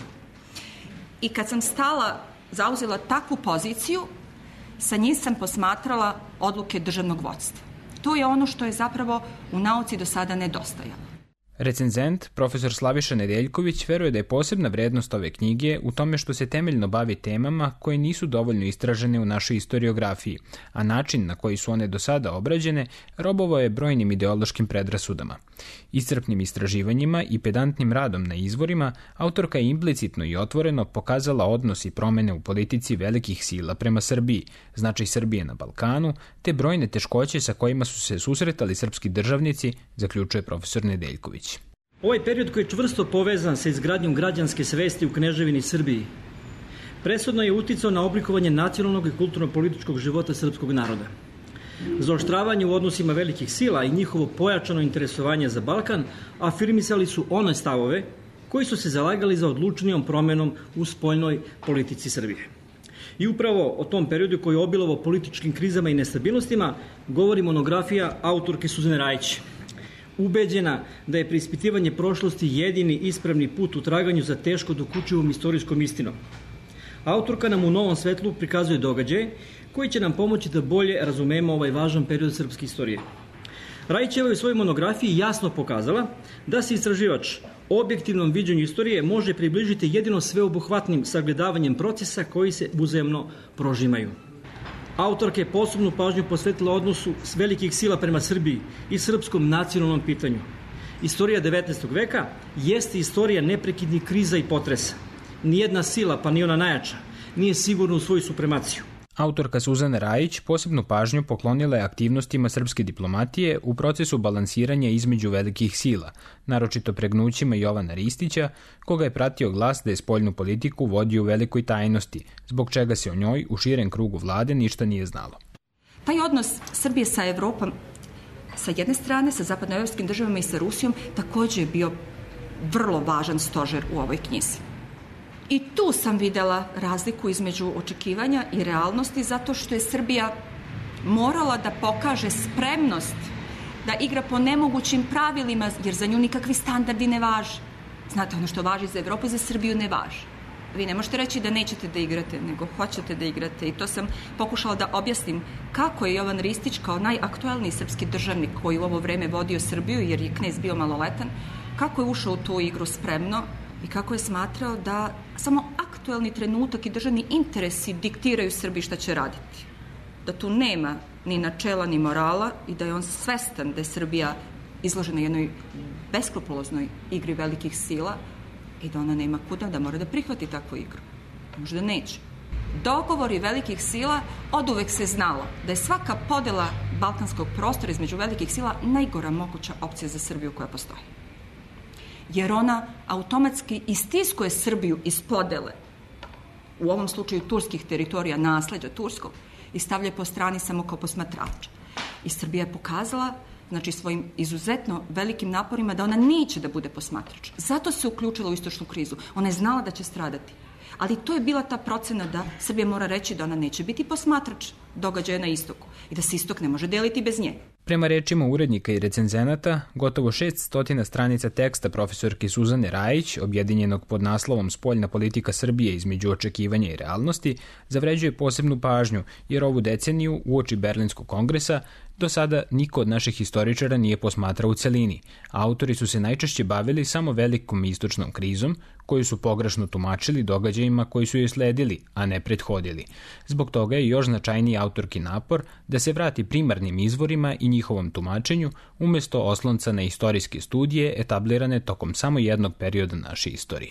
I kad sam stala, zauzela takvu poziciju, sa njih sam posmatrala odluke državnog vodstva. To je ono što je zapravo u nauci do sada nedostajalo. Recenzent, profesor Slaviša Nedeljković, veruje da je posebna vrednost ove knjige u tome što se temeljno bavi temama koje nisu dovoljno istražene u našoj historiografiji, a način na koji su one do sada obrađene robovao je brojnim ideološkim predrasudama. Iscrpnim istraživanjima i pedantnim radom na izvorima, autorka je implicitno i otvoreno pokazala odnos i promene u politici velikih sila prema Srbiji, značaj Srbije na Balkanu, te brojne teškoće sa kojima su se susretali srpski državnici, zaključuje profesor Nedeljković. Ovaj period koji je čvrsto povezan sa izgradnjom građanske svesti u Kneževini Srbiji presudno je uticao na oblikovanje nacionalnog i kulturno-političkog života srpskog naroda. Zaoštravanje u odnosima velikih sila i njihovo pojačano interesovanje za Balkan afirmisali su one stavove koji su se zalagali za odlučnijom promenom u spoljnoj politici Srbije. I upravo o tom periodu koji je obilovao političkim krizama i nestabilnostima govori monografija autorke Suzane Rajić. Ubeđena da je preispitivanje prošlosti jedini ispravni put u traganju za teško dokučivom istorijskom istinom. Autorka nam u novom svetlu prikazuje događaje koji će nam pomoći da bolje razumemo ovaj važan period srpske istorije. Rajićeva je u svojoj monografiji jasno pokazala da se istraživač objektivnom viđenju istorije može približiti jedino sveobuhvatnim sagledavanjem procesa koji se uzajamno prožimaju. Autorka je posebnu pažnju posvetila odnosu s velikih sila prema Srbiji i srpskom nacionalnom pitanju. Istorija devetnaestog veka jeste istorija neprekidnih kriza i potresa. Nijedna sila, pa ni ona najjača, nije sigurna u svoju supremaciju. Autorka Suzana Rajić posebnu pažnju poklonila je aktivnostima srpske diplomatije u procesu balansiranja između velikih sila, naročito pregnućima Jovana Ristića, koga je pratio glas da je spoljnu politiku vodio u velikoj tajnosti, zbog čega se o njoj u širem krugu vlade ništa nije znalo. Taj odnos Srbije sa Evropom, sa jedne strane, sa zapadnoevropskim državama i sa Rusijom, takođe je bio vrlo važan stožer u ovoj knjizi. I tu sam videla razliku između očekivanja i realnosti zato što je Srbija morala da pokaže spremnost da igra po nemogućim pravilima jer za nju nikakvi standardi ne važe. Znate, ono što važi za Evropu, za Srbiju ne važe. Vi ne možete reći da nećete da igrate, nego hoćete da igrate. I to sam pokušala da objasnim kako je Jovan Ristić kao najaktuelniji srpski državnik koji u ovo vreme vodio Srbiju, jer je knez bio maloletan, kako je ušao u tu igru spremno i kako je smatrao da samo aktuelni trenutak i državni interesi diktiraju Srbiji šta će raditi. Da tu nema ni načela ni morala i da je on svestan da je Srbija izložena jednoj beskrupuloznoj igri velikih sila i da ona nema kuda, da mora da prihvati takvu igru. Možda neće. Dogovori velikih sila oduvek se znalo da je svaka podela balkanskog prostora između velikih sila najgora moguća opcija za Srbiju koja postoji. Jer ona automatski istiskuje Srbiju iz podele, u ovom slučaju turskih teritorija, nasleđa turskog, i stavlja po strani samo kao posmatrača. I Srbija je pokazala, znači svojim izuzetno velikim naporima, da ona neće da bude posmatrač. Zato se uključila u istočnu krizu. Ona je znala da će stradati. Ali to je bila ta procena da Srbija mora reći da ona neće biti posmatrač događaja na istoku i da se istok ne može deliti bez nje. Prema rečima urednika i recenzenata, gotovo šeststo stranica teksta profesorke Suzane Rajić, objedinjenog pod naslovom Spoljna politika Srbije između očekivanja i realnosti, zavređuje posebnu pažnju, jer ovu deceniju, uoči Berlinskog kongresa, do sada niko od naših historičara nije posmatrao u celini, a autori su se najčešće bavili samo velikom istočnom krizom, koju su pogrešno tumačili događajima koji su joj sledili, a ne prethodili. Zbog toga je još značajniji autorki napor da se vrati primarnim izvorima i njihovom tumačenju, umesto oslonca na istorijske studije etablirane tokom samo jednog perioda naše istorije.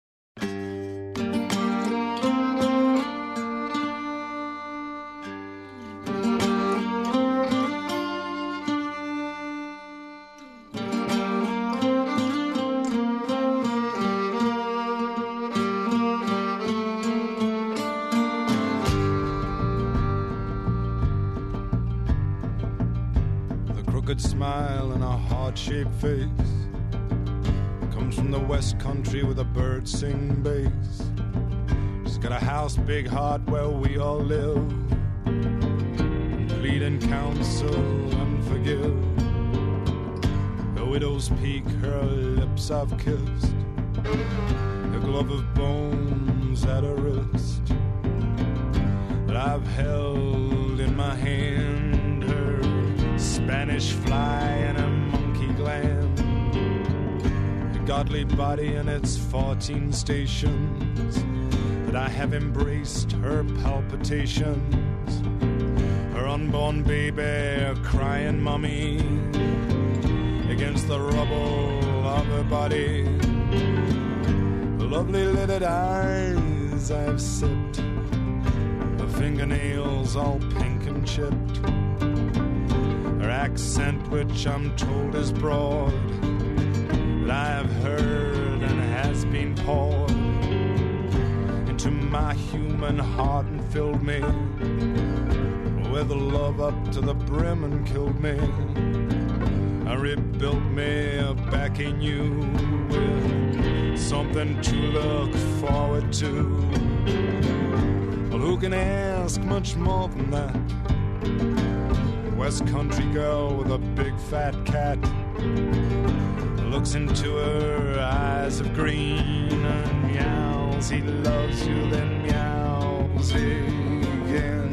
Smile and a heart-shaped face comes from the west country where the birds sing bass. She's got a house, big heart where we all live, plead and counsel and forgive. A widow's peak her lips I've kissed, a glove of bones at her wrist that I've held in my hand, her Spanish fly and a monkey gland, godly body and its fourteen stations, that I have embraced her palpitations, her unborn baby crying mummy against the rubble of her body. Lovely lidded eyes I've sipped, her fingernails all pink and chipped, her accent which I'm told is broad, that I have heard and has been poured into my human heart and filled me with love up to the brim and killed me. I rebuilt me back in you with something to look forward to. Well, who can ask much more than that? West country girl with a big fat cat looks into her eyes of green and meows. He loves you, then meows again.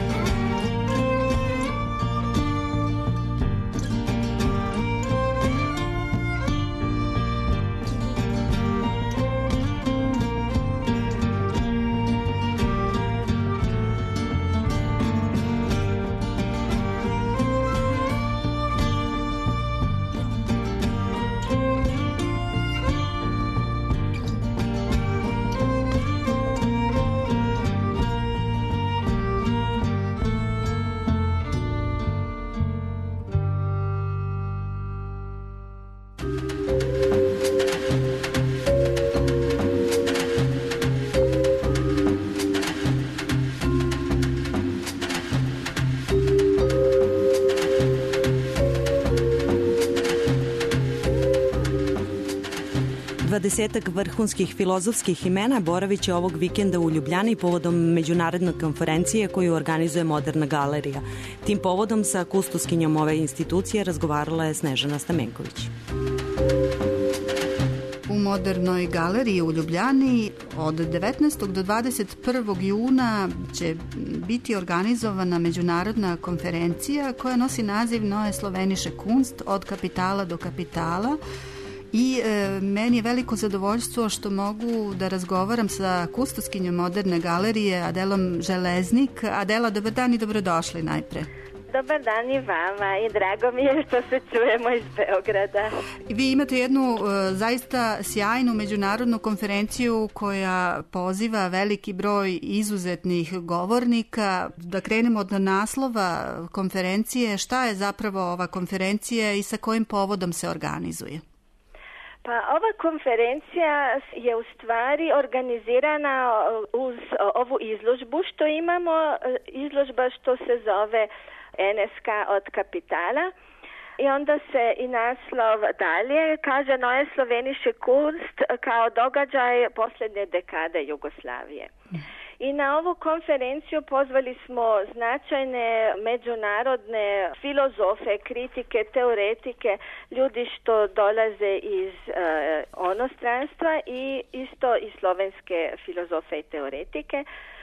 Dvadesetak vrhunskih filozofskih imena boravit će ovog vikenda u Ljubljani povodom međunarodne konferencije koju organizuje Moderna galerija. Tim povodom sa kustoskinjom ove institucije razgovarala je Snežana Stamenković. U Modernoj galeriji u Ljubljani od devetnaestog do dvadeset prvog juna će biti organizovana međunarodna konferencija koja nosi naziv Neue Slovenische Kunst, od kapitala do kapitala. I e, meni je veliko zadovoljstvo što mogu da razgovaram sa kustoskinjom Moderne galerije Adelom Železnik. Adela, dobar dan i dobrodošli najpre. Dobar dan i vama i drago mi je što se čujemo iz Beograda. Vi imate jednu e, zaista sjajnu međunarodnu konferenciju koja poziva veliki broj izuzetnih govornika. Da krenemo od naslova konferencije, šta je zapravo ova konferencija i sa kojim povodom se organizuje? Pa ova konferencija je u stvari organizirana uz ovu izložbu što imamo, izložba što se zove N S K od kapitala. I onda se i naslov dalje kaže Neue Slovenische Kunst kao događaj posljednje dekade Jugoslavije. I na ovu konferenciju pozvali smo značajne međunarodne filozofe, kritike, teoretike, ljudi što dolaze iz uh, onostranstva i isto i slovenske filozofe i teoretike.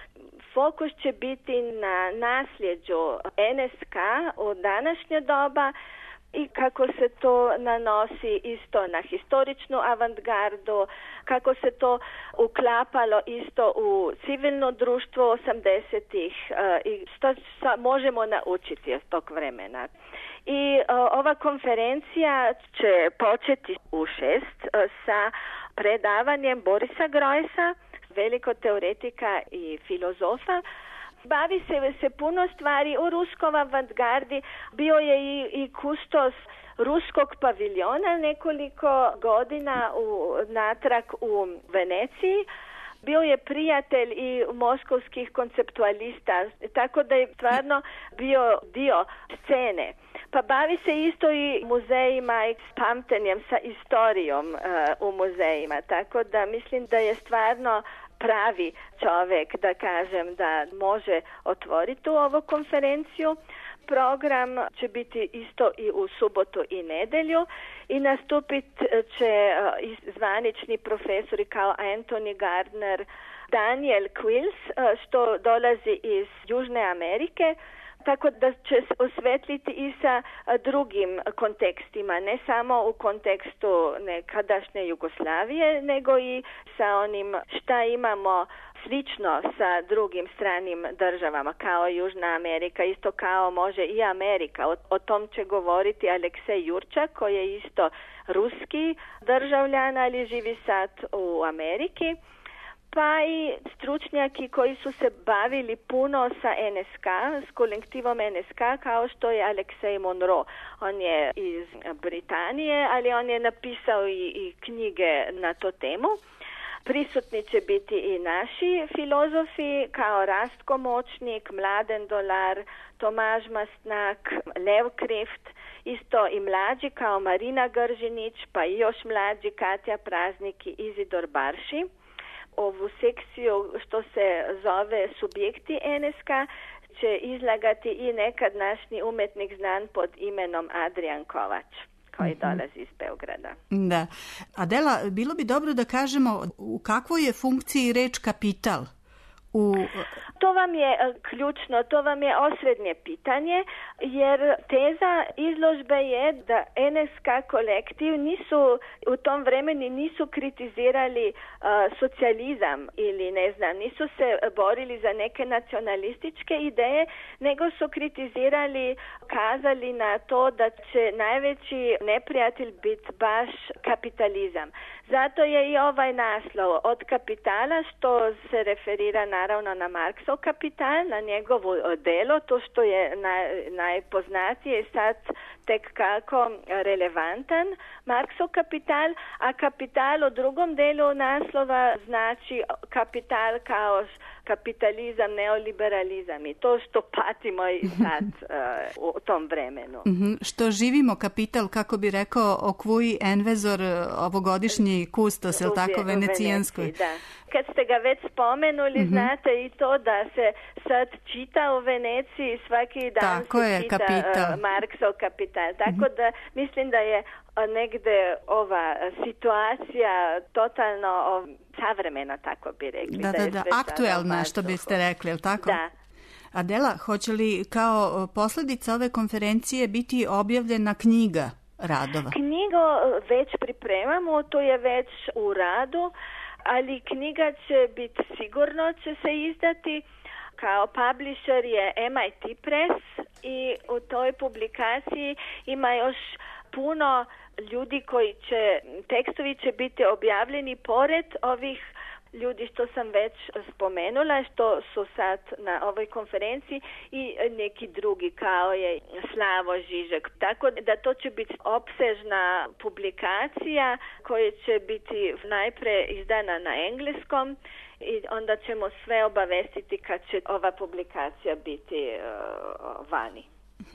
Fokus će biti na nasljeđu N S K u današnje doba i kako se to nanosi isto na historičnu avantgardu, kako se to uklapalo isto u civilno društvo osamdesetih uh, i što možemo naučiti od tog vremena. I uh, ova konferencija će početi u šest uh, sa predavanjem Borisa Grojsa, velikog teoretika i filozofa. Bavi se se puno stvari u ruskom avantgardi, bio je i, i kustos ruskog paviljona nekoliko godina u, natrag u Veneciji. Bio je prijatelj i moskovskih konceptualista, tako da je stvarno bio dio scene. Pa bavi se isto i muzejima i s pamtenjem, sa istorijom uh, u muzejima, tako da mislim da je stvarno pravi čovjek, da kažem, da može otvoriti ovu konferenciju. Program će biti isto i u subotu i nedelju i nastupit će uh, zvanični profesori kao Anthony Gardner, Daniel Quills, uh, što dolazi iz Južne Amerike, tako da će se osvetliti i sa drugim kontekstima, ne samo u kontekstu nekadašnje Jugoslavije, nego i sa onim šta imamo slično sa drugim stranim državama, kao Južna Amerika, isto kao može i Amerika. O, o tom će govoriti Aleksej Jurčak, koji je isto ruski državljan, ali živi sad u Ameriki. Pa i stručnjaki koji su se bavili puno sa N S K, s kolektivom N S K, kao što je Aleksej Monroe. On je iz Britanije, ali on je napisao i, i knjige na to temu. Prisutni će biti i naši filozofi kao Rastko Močnik, Mladen Dolar, Tomaž Mastnak, Lev Krift, isto i mlađi kao Marina Gržinić, pa i još mlađi Katja Praznik i Izidor Barši. Ovu sekciju što se zove Subjekti N S K će izlagati i nekad našni umetnik znan pod imenom Adrian Kovač, koji dolazi iz Beograda. Da. Adela, bilo bi dobro da kažemo u kakvoj je funkciji reč kapital? U... To vam je ključno, to vam je osrednje pitanje, jer teza izložbe je da N S K kolektiv nisu u tom vremenu nisu kritizirali uh, socijalizam ili ne znam, nisu se borili za neke nacionalističke ideje, nego su kritizirali, kazali na to da će najveći neprijatelj biti baš kapitalizam. Zato je i ovaj naslov od kapitala, što se referira naravno na Marksov kapital, na njegovo delo, to što je naj, najpoznatije sad tek kako relevantan Marksov kapital, a kapital u drugom delu naslova znači kapital kao kapitalizam, neoliberalizam i to što patimo i sad uh, u tom vremenu. Mm-hmm. Što živimo kapital, kako bi rekao Okvuj Envezor, ovogodišnji kustos, je li tako, venecijanskoj? Da. Kad ste ga već spomenuli, mm-hmm. znate i to da se sad čita u Veneciji, svaki dan tako se je, čita kapital. Uh, Marksov kapital. Tako mm-hmm. da mislim da je negde ova situacija totalno ov, savremena, tako bi rekli. Da, da, da, da aktuelna, što biste rekli, je li tako? Da. Adela, hoće li kao posljedica ove konferencije biti objavljena knjiga radova? Knjigu već pripremamo, to je već u radu, ali knjiga će biti sigurno, će se izdati. Kao publisher je M I T Press i u toj publikaciji ima još puno ljudi koji će, tekstovi će biti objavljeni pored ovih ljudi što sam već spomenula, što su sad na ovoj konferenciji i neki drugi kao je Slavo Žižek. Tako da to će biti opsežna publikacija koja će biti najpre izdana na engleskom i onda ćemo sve obavestiti kad će ova publikacija biti uh, vani.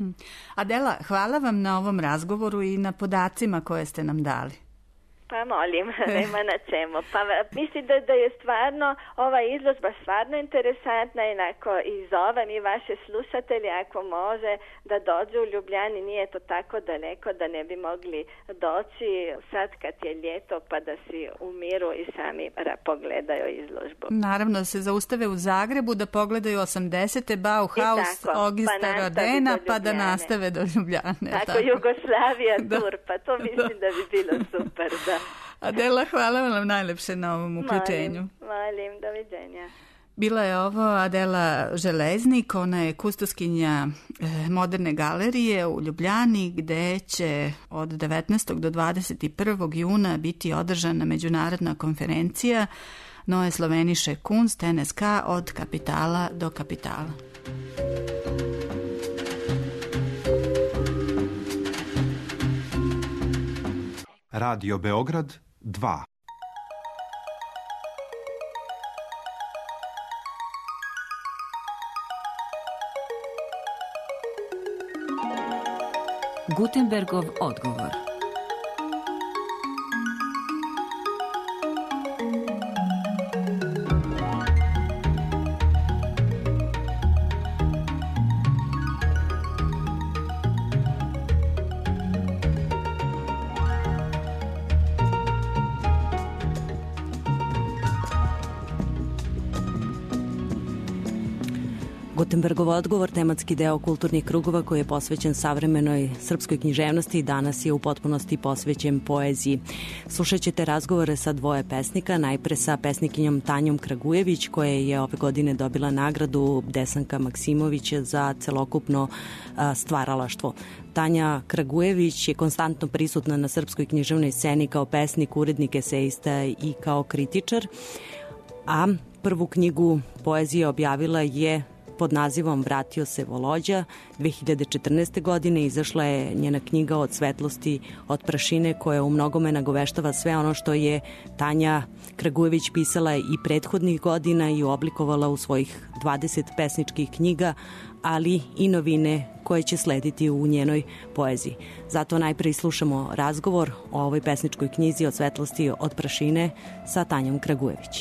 Adela, hvala vam na ovom razgovoru i na podacima koje ste nam dali. Pa molim, nema na čemu. Pa mislim da, da je stvarno ova izložba stvarno interesantna, inako i zovem i vaše slušatelje ako može da dođu u Ljubljani, nije to tako daleko da ne bi mogli doći sad kad je ljeto pa da si u miru i sami pogledaju izložbu. Naravno se zaustave u Zagrebu da pogledaju osamdesete Bauhaus, Ogista pa Rodena pa da nastave do Ljubljane. Tako, tako. Jugoslavija tur, pa to mislim da bi bilo super, da. Adela, hvala vam najlepše na ovom uključenju. Molim, molim, doviđenja. Bila je ovo Adela Železnik, ona je kustoskinja Moderne galerije u Ljubljani, gde će od devetnaestog do dvadeset prvog juna biti održana međunarodna konferencija Neue Slovenische Kunst N S K od kapitala do kapitala. Radio Beograd dva. Gutenbergov odgovor. Gutenbergov odgovor, tematski deo kulturnih krugova koji je posvećen savremenoj srpskoj književnosti, danas je u potpunosti posvećen poeziji. Slušat ćete razgovore sa dvoje pesnika, najpre sa pesnikinjom Tanjom Kragujević, koja je ove godine dobila nagradu Desanka Maksimovića za celokupno stvaralaštvo. Tanja Kragujević je konstantno prisutna na srpskoj književnoj sceni kao pesnik, urednik, esejista i kao kritičar, a prvu knjigu poezije objavila je pod nazivom Vratio se Volođa. dve hiljade četrnaeste. godine izašla je njena knjiga Od svetlosti, od prašine, koja u mnogome nagoveštava sve ono što je Tanja Kragujević pisala i prethodnih godina i oblikovala u svojih dvadeset pesničkih knjiga, ali i novine koje će slediti u njenoj poeziji. Zato najpre slušamo razgovor o ovoj pesničkoj knjizi Od svetlosti, od prašine sa Tanjom Kragujević.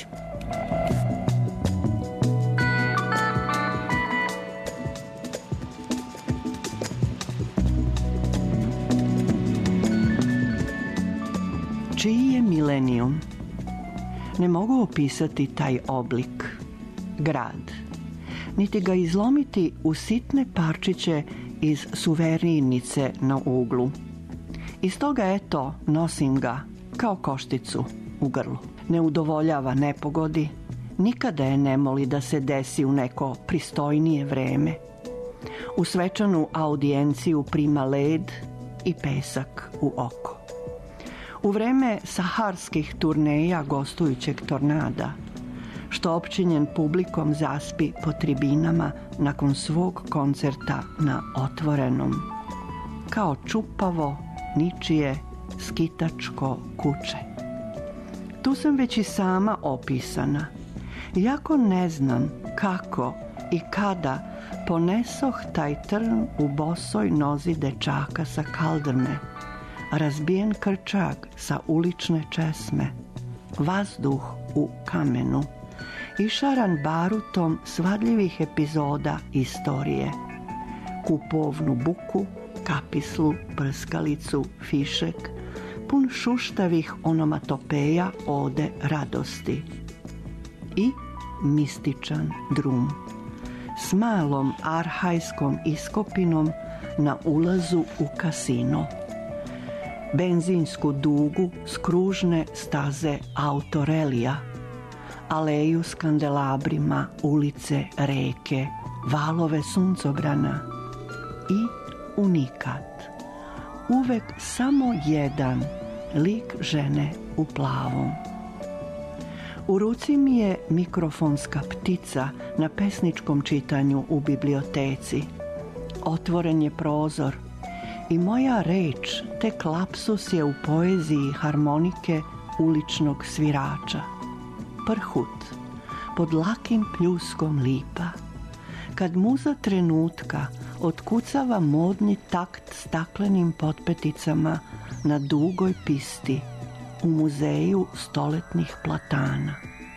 Čiji je milenijum? Ne mogu opisati taj oblik, grad, niti ga izlomiti u sitne parčiće iz suvenirnice na uglu. I stoga eto nosim ga kao košticu u grlu. Ne udovoljava nepogodi, nikada je ne moli da se desi u neko pristojnije vreme. U svečanu audijenciju prima led i pesak u oko. U vreme saharskih turneja gostujućeg tornada, što općinjen publikom zaspi po tribinama nakon svog koncerta na otvorenom, kao čupavo, ničije, skitačko kuće. Tu sam već i sama opisana, iako ne znam kako i kada ponesoh taj trn u bosoj nozi dečaka sa kaldrme, razbijen krčak sa ulične česme, vazduh u kamenu, išaran barutom svadljivih epizoda istorije, kupovnu buku, kapislu, prskalicu, fišek, pun šuštavih onomatopeja ode radosti i mističan drum s malom arhajskom iskopinom na ulazu u kasino, benzinsku dugu s kružne staze autorelija, aleju s kandelabrima, ulice, reke, valove suncobrana i unikat. Uvek samo jedan lik žene u plavom. U ruci mi je mikrofonska ptica na pesničkom čitanju u biblioteci. Otvoren je prozor i moja reč tek lapsus je u poeziji harmonike uličnog svirača. Prhut pod lakim pljuskom lipa, kad muza trenutka otkucava modni takt staklenim potpeticama na dugoj pisti u muzeju stoletnih platana.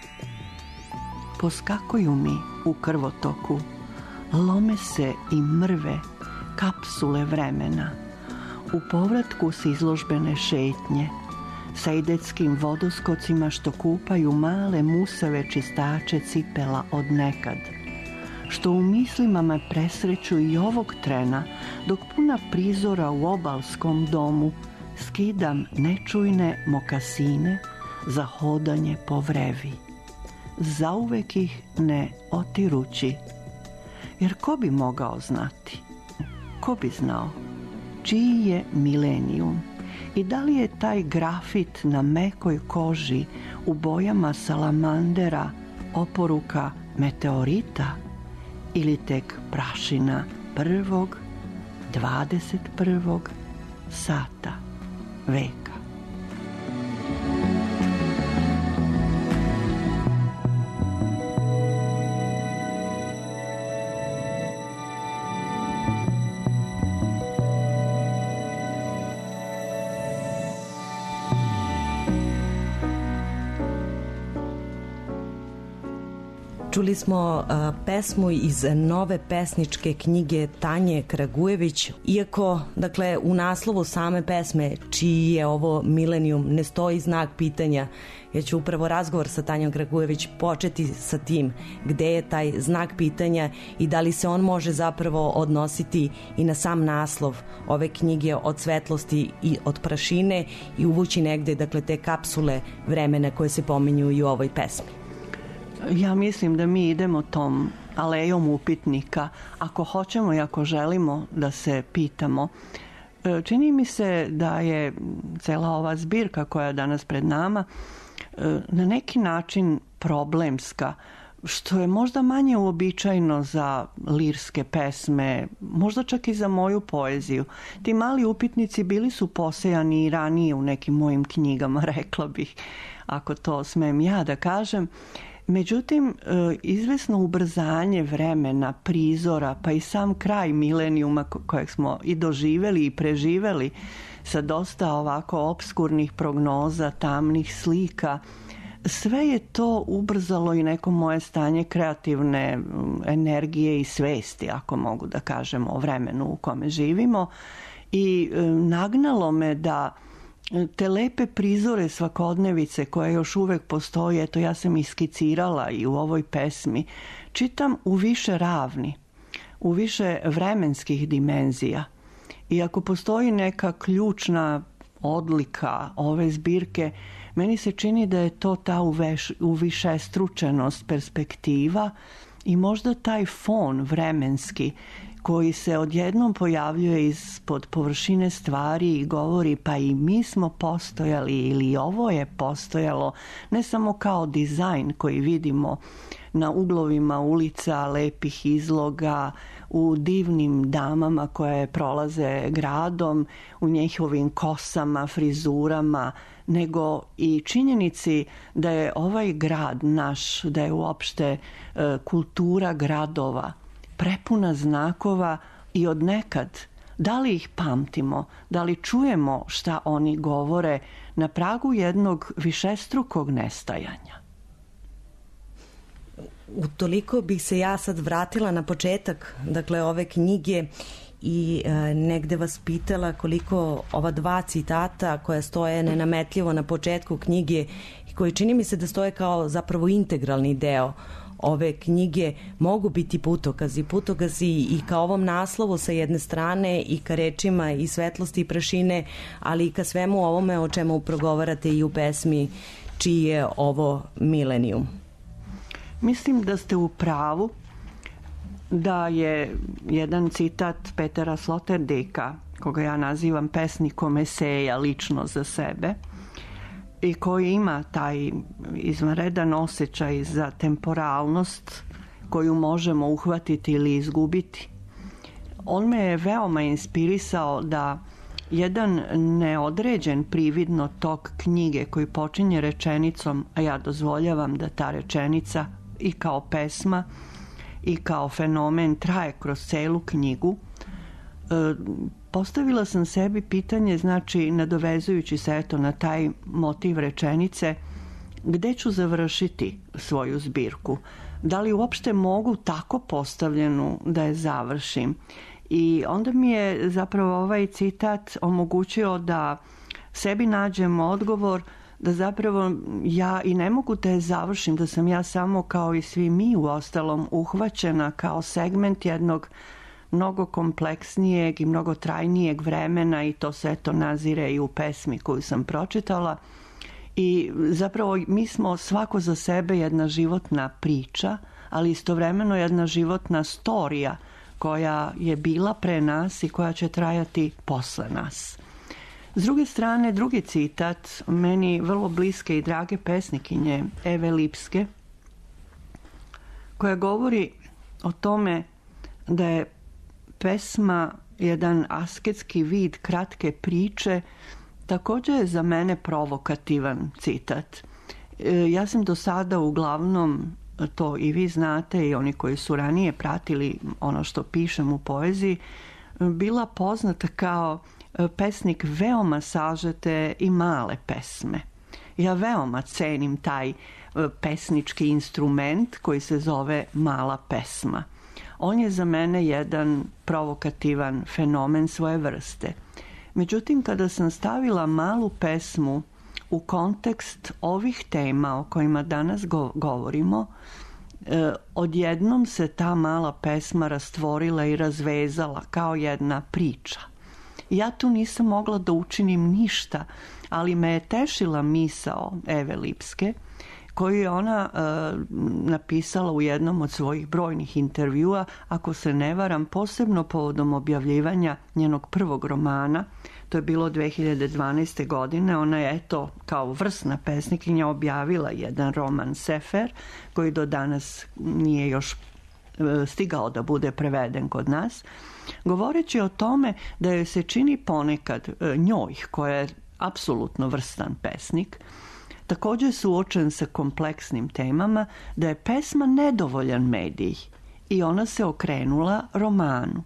Poskakuju mi u krvotoku, lome se i mrve kapsule vremena, u povratku s izložbene šetnje, sa idetskim vodoskocima što kupaju male musave čistače cipela od nekad, što u mislima me presreću i ovog trena, dok puna prizora u obalskom domu skidam nečujne mokasine za hodanje po vrevi. Zauvek ih ne otirući, jer ko bi mogao znati? Ko bi znao čiji je milenijum i da li je taj grafit na mekoj koži u bojama salamandera oporuka meteorita ili tek prašina prvog, dvadeset prvog sata veka. Čuli smo a, pesmu iz nove pesničke knjige Tanje Kragujević. Iako, dakle, u naslovu same pesme čiji je ovo milenijum ne stoji znak pitanja, ja ću upravo razgovor sa Tanjom Kragujević početi sa tim gde je taj znak pitanja i da li se on može zapravo odnositi i na sam naslov ove knjige od svetlosti i od prašine i uvući negde, dakle, te kapsule vremena koje se pominju i u ovoj pesmi. Ja mislim da mi idemo tom alejom upitnika. Ako hoćemo i ako želimo da se pitamo, čini mi se da je cela ova zbirka koja je danas pred nama na neki način problemska, što je možda manje uobičajeno za lirske pesme, možda čak i za moju poeziju. Ti mali upitnici bili su posejani i ranije u nekim mojim knjigama, rekla bih, ako to smem ja da kažem. Međutim, izvesno ubrzanje vremena, prizora, pa i sam kraj milenijuma kojeg smo i doživeli i preživeli sa dosta ovako obskurnih prognoza, tamnih slika, sve je to ubrzalo i neko moje stanje kreativne energije i svesti, ako mogu da kažem, o vremenu u kome živimo, i nagnalo me da te lepe prizore svakodnevice koje još uvek postoje, eto ja sam iskicirala i u ovoj pesmi, čitam u više ravni, u više vremenskih dimenzija. I ako postoji neka ključna odlika ove zbirke, meni se čini da je to ta uveš, uvišestručenost perspektiva i možda taj fon vremenski koji se odjednom pojavljuje ispod površine stvari i govori pa i mi smo postojali ili ovo je postojalo, ne samo kao dizajn koji vidimo na uglovima ulica, lepih izloga, u divnim damama koje prolaze gradom, u njihovim kosama, frizurama, nego i činjenici da je ovaj grad naš, da je uopšte e, kultura gradova prepuna znakova i od nekad, da li ih pamtimo, da li čujemo šta oni govore na pragu jednog višestrukog nestajanja. Utoliko bih se ja sad vratila na početak, dakle, ove knjige i e, negde vas pitala koliko ova dva citata koja stoje nenametljivo na početku knjige i koji čini mi se da stoje kao zapravo integralni deo ove knjige mogu biti putokazi, putokazi i ka ovom naslovu sa jedne strane i ka rečima i svetlosti i prašine, ali i ka svemu ovome o čemu progovarate i u pesmi čiji je ovo milenijum. Mislim da ste u pravu da je jedan citat Petera Sloterdijka, koga ja nazivam pesnikom eseja lično za sebe, i koji ima taj izvanredan osjećaj za temporalnost koju možemo uhvatiti ili izgubiti. On me je veoma inspirisao da jedan neodređen prividno tok knjige koji počinje rečenicom, a ja dozvoljavam da ta rečenica i kao pesma i kao fenomen traje kroz celu knjigu, postavila sam sebi pitanje, znači nadovezujući se eto na taj motiv rečenice, gde ću završiti svoju zbirku? Da li uopšte mogu tako postavljenu da je završim? I onda mi je zapravo ovaj citat omogućio da sebi nađem odgovor da zapravo ja i ne mogu da je završim, da sam ja samo kao i svi mi u ostalom uhvaćena kao segment jednog mnogo kompleksnijeg i mnogo trajnijeg vremena i to se eto nazire i u pesmi koju sam pročitala. I zapravo mi smo svako za sebe jedna životna priča, ali istovremeno jedna životna storija koja je bila pre nas i koja će trajati posle nas. S druge strane, drugi citat meni vrlo bliske i drage pesnikinje Eve Lipske, koja govori o tome da je pesma jedan asketski vid kratke priče, također je za mene provokativan citat. Ja sam do sada uglavnom, to i vi znate i oni koji su ranije pratili ono što pišem u poeziji, bila poznata kao pesnik veoma sažete i male pesme. Ja veoma cenim taj pesnički instrument koji se zove mala pesma. On je za mene jedan provokativan fenomen svoje vrste. Međutim, kada sam stavila malu pesmu u kontekst ovih tema o kojima danas go- govorimo, e, odjednom se ta mala pesma rastvorila i razvezala kao jedna priča. Ja tu nisam mogla da učinim ništa, ali me je tešila misao Eve Lipske, koju je ona e, napisala u jednom od svojih brojnih intervjua, ako se ne varam, posebno povodom objavljivanja njenog prvog romana. To je bilo dve hiljade dvanaeste. godine. Ona je, eto, kao vrsna pesnikinja objavila jedan roman Sefer, koji do danas nije još e, stigao da bude preveden kod nas, govoreći o tome da joj se čini ponekad e, njoj, koja je apsolutno vrstan pesnik, također suočen sa kompleksnim temama, da je pesma nedovoljan medij i ona se okrenula romanu.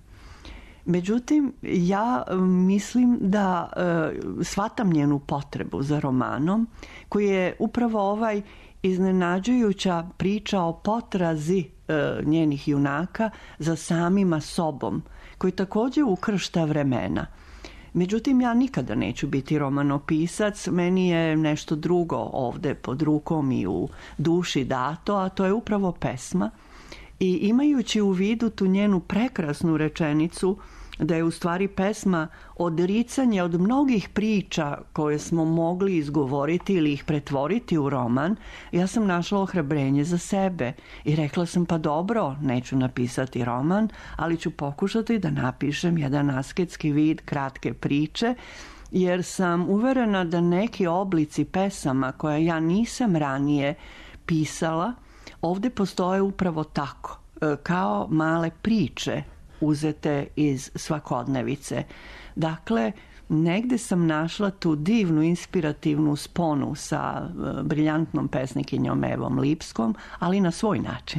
Međutim, ja mislim da e, shvatam njenu potrebu za romanom, koji je upravo ovaj iznenađujuća priča o potrazi e, njenih junaka za samima sobom, koji također ukršta vremena. Međutim, ja nikada neću biti romanopisac, meni je nešto drugo ovde pod rukom i u duši dato, a to je upravo pesma. I imajući u vidu tu njenu prekrasnu rečenicu da je u stvari pesma odricanje od mnogih priča koje smo mogli izgovoriti ili ih pretvoriti u roman, ja sam našla ohrabrenje za sebe i rekla sam, pa dobro, neću napisati roman, ali ću pokušati da napišem jedan asketski vid kratke priče, jer sam uverena da neki oblici pesama koje ja nisam ranije pisala ovde postoje upravo tako, kao male priče uzete iz svakodnevice. Dakle, negde sam našla tu divnu, inspirativnu sponu sa briljantnom pesnikinjom Evom Lipskom, ali na svoj način.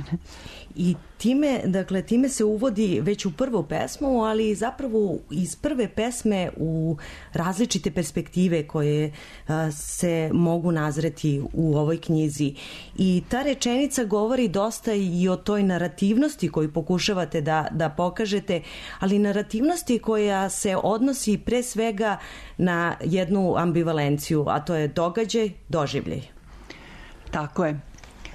I time, dakle, time se uvodi već u prvu pesmu, ali zapravo iz prve pesme u različite perspektive koje a, se mogu nazreti u ovoj knjizi. I ta rečenica govori dosta i o toj narativnosti koju pokušavate da, da pokažete, ali narativnosti koja se odnosi pre svega na jednu ambivalenciju, a to je događaj, doživljaj. Tako je.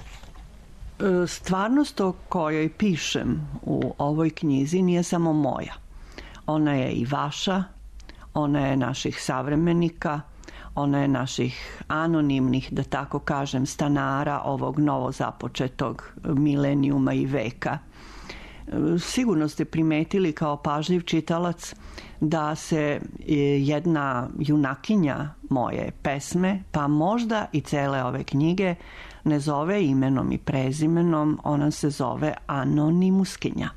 Stvarnost o kojoj pišem u ovoj knjizi nije samo moja. Ona je i vaša, ona je naših savremenika, ona je naših anonimnih, da tako kažem, stanara ovog novo započetog milenijuma i veka. Sigurno ste primetili kao pažljiv čitalac da se jedna junakinja moje pesme, pa možda i cele ove knjige, ne zove imenom i prezimenom, ona se zove Anonimuskinja.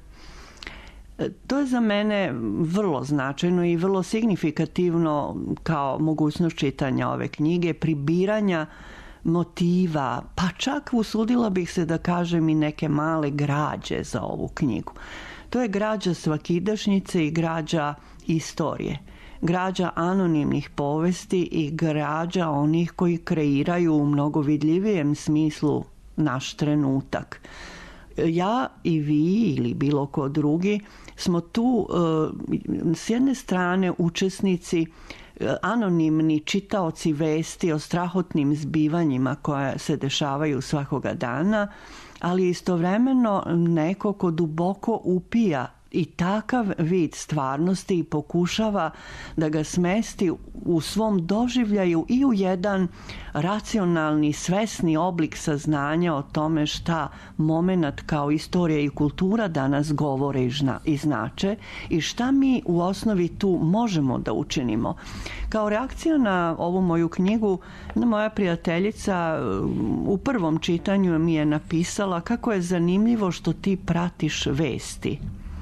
To je za mene vrlo značajno i vrlo signifikativno kao mogućnost čitanja ove knjige, pribiranja motiva, pa čak usudila bih se da kažem i neke male građe za ovu knjigu. To je građa svakidašnjice i građa istorije, građa anonimnih povesti i građa onih koji kreiraju u mnogo vidljivijem smislu naš trenutak. Ja i vi ili bilo ko drugi smo tu s jedne strane učesnici, anonimni čitaoci vesti o strahotnim zbivanjima koja se dešavaju svakoga dana, ali istovremeno neko ko duboko upija i takav vid stvarnosti i pokušava da ga smesti u svom doživljaju i u jedan racionalni, svesni oblik saznanja o tome šta moment kao istorija i kultura danas govore i znače i šta mi u osnovi tu možemo da učinimo. Kao reakcija na ovu moju knjigu, moja prijateljica u prvom čitanju mi je napisala kako je zanimljivo što ti pratiš vesti.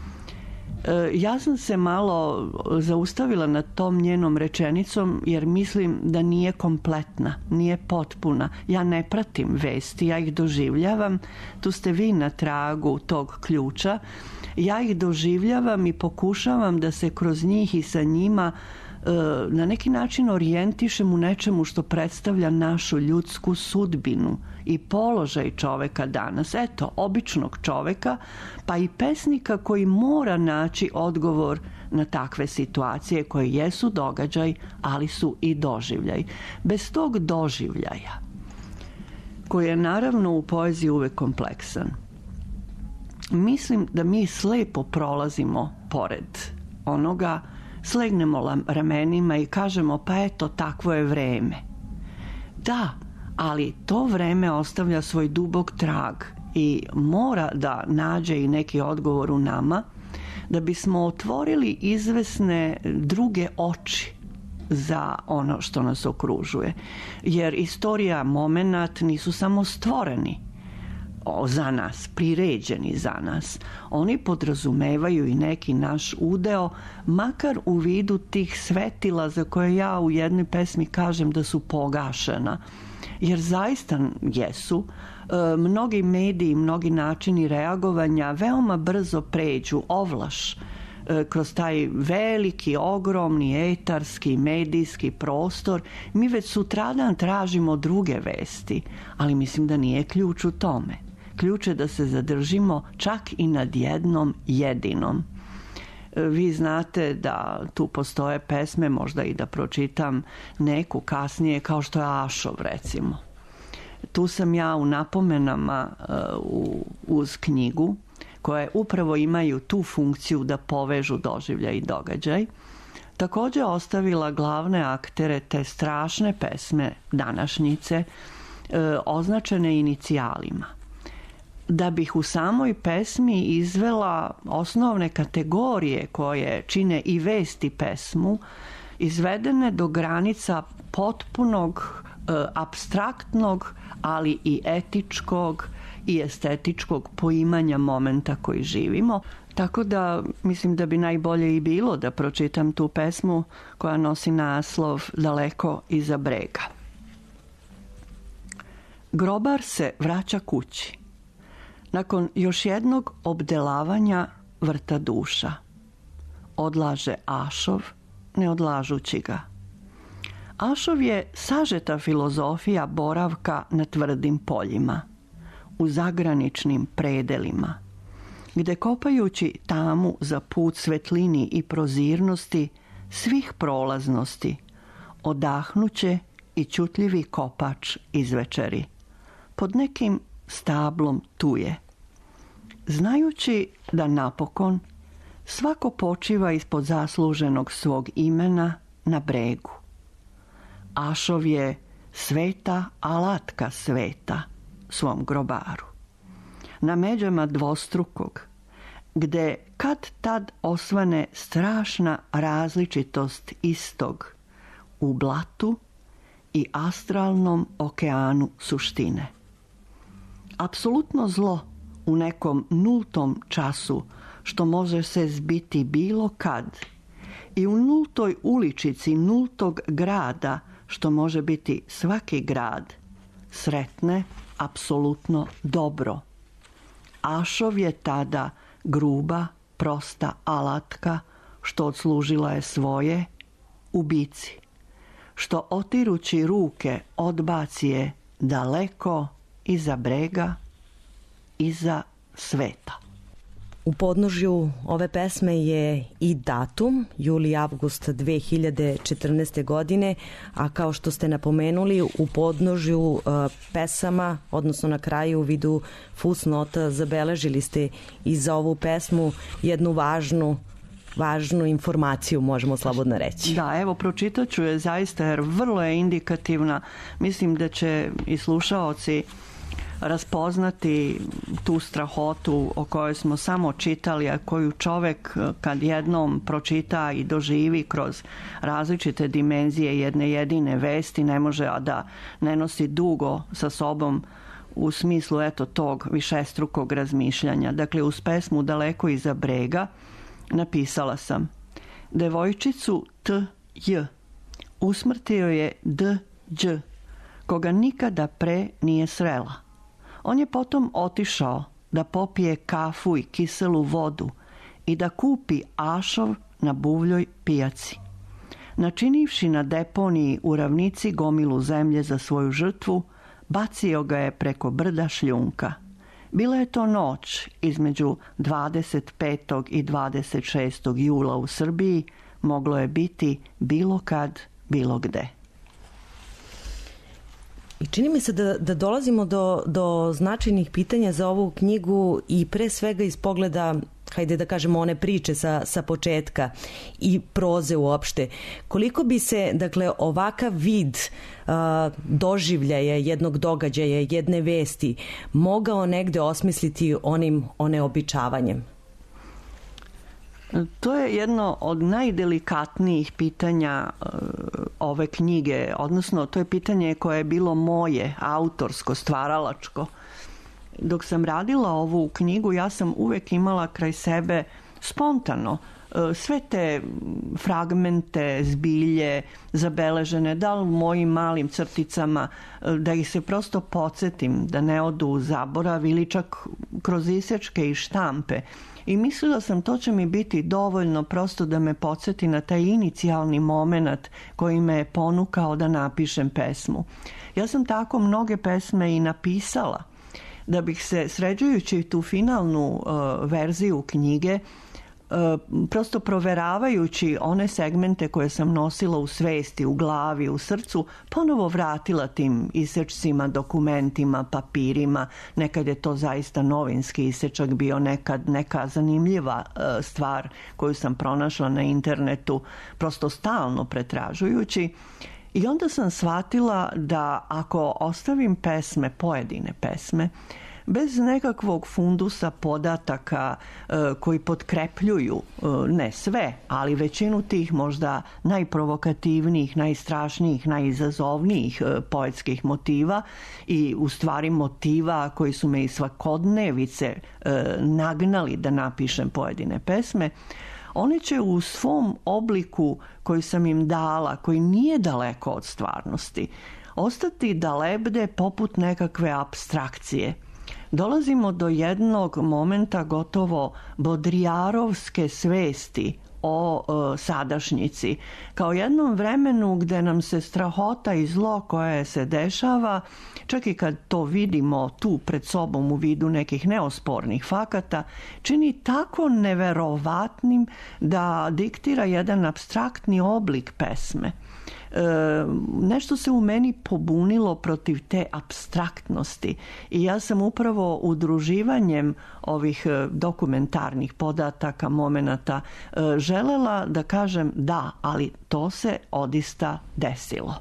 Ja sam se malo zaustavila nad tom njenom rečenicom jer mislim da nije kompletna, nije potpuna. Ja ne pratim vesti, ja ih doživljavam. Tu ste vi na tragu tog ključa. Ja ih doživljavam i pokušavam da se kroz njih i sa njima na neki način orijentišem u nečemu što predstavlja našu ljudsku sudbinu i položaj čoveka danas. Eto, običnog čoveka, pa i pesnika koji mora naći odgovor na takve situacije koje jesu događaj, ali su i doživljaj. Bez tog doživljaja, koji je naravno u poeziji uvek kompleksan, mislim da mi slepo prolazimo pored onoga, slegnemo ramenima i kažemo pa eto, takvo je vreme. Da, ali to vreme ostavlja svoj dubok trag i mora da nađe i neki odgovor u nama, da bismo otvorili izvesne druge oči za ono što nas okružuje. Jer istorija, momenat nisu samo stvoreni za nas, priređeni za nas. Oni podrazumevaju i neki naš udeo, makar u vidu tih svetila za koje ja u jednoj pesmi kažem da su pogašena. Jer zaista jesu. E, mnogi mediji, mnogi načini reagovanja veoma brzo pređu, ovlaš, e, kroz taj veliki, ogromni, etarski, medijski prostor. Mi već sutradan tražimo druge vesti, ali mislim da nije ključ u tome. Ključ je da se zadržimo čak i nad jednom jedinom. Vi znate da tu postoje pesme, možda i da pročitam neku kasnije, kao što je Ašov, recimo. Tu sam ja u napomenama uh, uz knjigu, koje upravo imaju tu funkciju da povežu doživljaj i događaj, također ostavila glavne aktere te strašne pesme današnjice, uh, označene inicijalima. Da bih u samoj pesmi izvela osnovne kategorije koje čine i vesti pesmu, izvedene do granica potpunog, e, apstraktnog, ali i etičkog i estetičkog poimanja momenta koji živimo. Tako da mislim da bi najbolje i bilo da pročitam tu pesmu koja nosi naslov Daleko iza brega. Grobar se vraća kući. Nakon još jednog obdelavanja vrta duša, odlaže Ašov, ne odlažući ga. Ašov je sažeta filozofija boravka na tvrdim poljima, u zagraničnim predelima, gde kopajući tamu za put svetlini i prozirnosti svih prolaznosti, odahnuće i ćutljivi kopač izvečeri, pod nekim stablom tuje, znajući da napokon svako počiva ispod zasluženog svog imena na bregu. Ašov je sveta alatka sveta svom grobaru. Na međama dvostrukog, gde kad tad osvane strašna različitost istog u blatu i astralnom okeanu suštine. Apsolutno zlo u nekom nultom času što može se zbiti bilo kad i u nultoj uličici nultog grada što može biti svaki grad, sretne apsolutno dobro. Ašov je tada gruba, prosta alatka što odslužila je svoje ubici, što otirući ruke odbaci je daleko iza brega, iza sveta. U podnožju ove pesme je i datum, juli-avgust dve hiljade četrnaeste. godine, a kao što ste napomenuli, u podnožju uh, pesama, odnosno na kraju u vidu fusnota, zabeležili ste i za ovu pesmu jednu važnu važnu informaciju, možemo slobodno reći. Da, evo, pročitat ću je zaista, jer vrlo je indikativna. Mislim da će i slušaoci raspoznati tu strahotu o kojoj smo samo čitali, a koju čovek kad jednom pročita i doživi kroz različite dimenzije jedne jedine vesti, ne može a da ne nosi dugo sa sobom u smislu eto tog višestrukog razmišljanja. Dakle, uz pesmu Daleko iza brega napisala sam: devojčicu T J usmrtio je D Đ, koga nikada pre nije srela. On je potom otišao da popije kafu i kiselu vodu i da kupi Ašov na buvljoj pijaci. načinivši na deponiji u ravnici gomilu zemlje za svoju žrtvu, bacio ga je preko brda šljunka. Bila je to noć između dvadeset petog i dvadeset šestog jula u Srbiji, moglo je biti bilo kad, bilo gde. I čini mi se da, da dolazimo do, do značajnih pitanja za ovu knjigu i pre svega iz pogleda, hajde da kažemo, one priče sa, sa početka i proze uopšte. Koliko bi se, dakle, ovakav vid uh, doživljaja jednog događaja, jedne vesti, mogao negde osmisliti onim oneobičavanjem? To je jedno od najdelikatnijih pitanja uh, ove knjige, odnosno to je pitanje koje je bilo moje, autorsko, stvaralačko. Dok sam radila ovu knjigu, ja sam uvek imala kraj sebe spontano uh, sve te fragmente, zbilje, zabeležene, da li u mojim malim crticama, uh, da ih se prosto podsjetim, da ne odu u zaborav ili čak kroz isečke i štampe. I mislila sam to će mi biti dovoljno prosto da me podsjeti na taj inicijalni moment koji me je ponukao da napišem pesmu. Ja sam tako mnoge pesme i napisala, da bih se, sređujući tu finalnu uh, verziju knjige, uh, prosto proveravajući one segmente koje sam nosila u svesti, u glavi, u srcu, ponovo vratila tim isečcima, dokumentima, papirima. Nekad je to zaista novinski isečak bio, nekad neka zanimljiva uh, stvar koju sam pronašla na internetu, prosto stalno pretražujući. I onda sam shvatila da ako ostavim pesme, pojedine pesme, bez nekakvog fundusa podataka e, koji potkrepljuju, e, ne sve, ali većinu tih možda najprovokativnijih, najstrašnijih, najizazovnijih e, poetskih motiva i u stvari motiva koji su me iz svakodnevice e, nagnali da napišem pojedine pesme, one će u svom obliku koji sam im dala, koji nije daleko od stvarnosti, ostati da lebde poput nekakve apstrakcije. Dolazimo do jednog momenta gotovo bodrijarovske svesti o e, sadašnjici, kao jednom vremenu gde nam se strahota i zlo koje se dešava, čak i kad to vidimo tu pred sobom u vidu nekih neospornih fakata, čini tako neverovatnim da diktira jedan apstraktni oblik pesme. E, nešto se u meni pobunilo protiv te apstraktnosti i ja sam upravo udruživanjem ovih dokumentarnih podataka, momenata, e, želela da kažem da, ali to se odista desilo.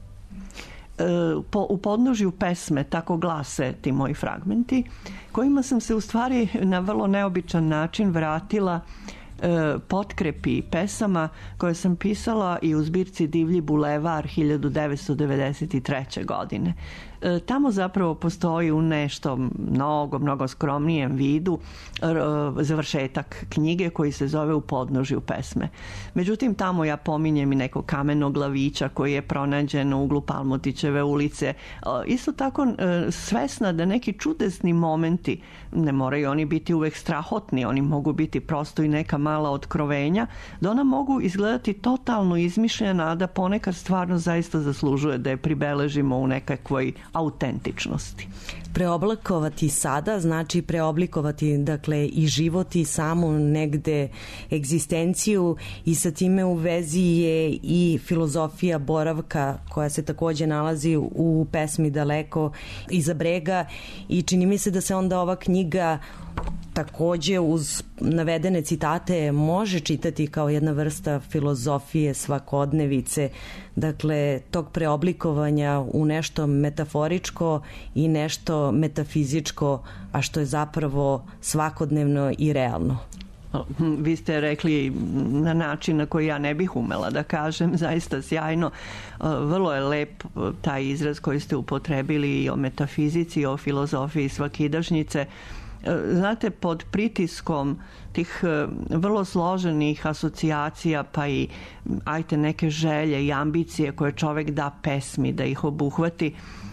E, po, u podnožju pesme, tako glase ti moji fragmenti, kojima sam se u stvari na vrlo neobičan način vratila potkrepi pesama koje sam pisala i u zbirci Divlji bulevar hiljadu devetsto devedeset treće. godine. Tamo zapravo postoji u nešto mnogo, mnogo skromnijem vidu završetak knjige koji se zove U podnožju pesme. Međutim, tamo ja pominjem i nekog kamenog glavića koji je pronađen u uglu Palmotićeve ulice. Isto tako svesna da neki čudesni momenti, ne moraju oni biti uvek strahotni, oni mogu biti prosto i neka mala otkrovenja, da ona mogu izgledati totalno izmišljena, a da ponekad stvarno zaista zaslužuje da je pribeležimo u nekakvoj autentičnosti. Preoblikovati sada znači preoblikovati, dakle, i život i samu negde egzistenciju, i sa time u vezi je i filozofija boravka koja se takođe nalazi u pesmi Daleko iza brega, i čini mi se da se onda ova knjiga takođe uz navedene citate može čitati kao jedna vrsta filozofije svakodnevice, dakle tog preoblikovanja u nešto metaforičko i nešto metafizičko, a što je zapravo svakodnevno i realno. Vi ste rekli na način na koji ja ne bih umela da kažem, zaista sjajno. Vrlo je lep taj izraz koji ste upotrebili i o metafizici i o filozofiji svakidašnjice. Znate, pod pritiskom tih vrlo složenih asocijacija, pa i ajte neke želje i ambicije koje čovek da pesmi da ih obuhvati,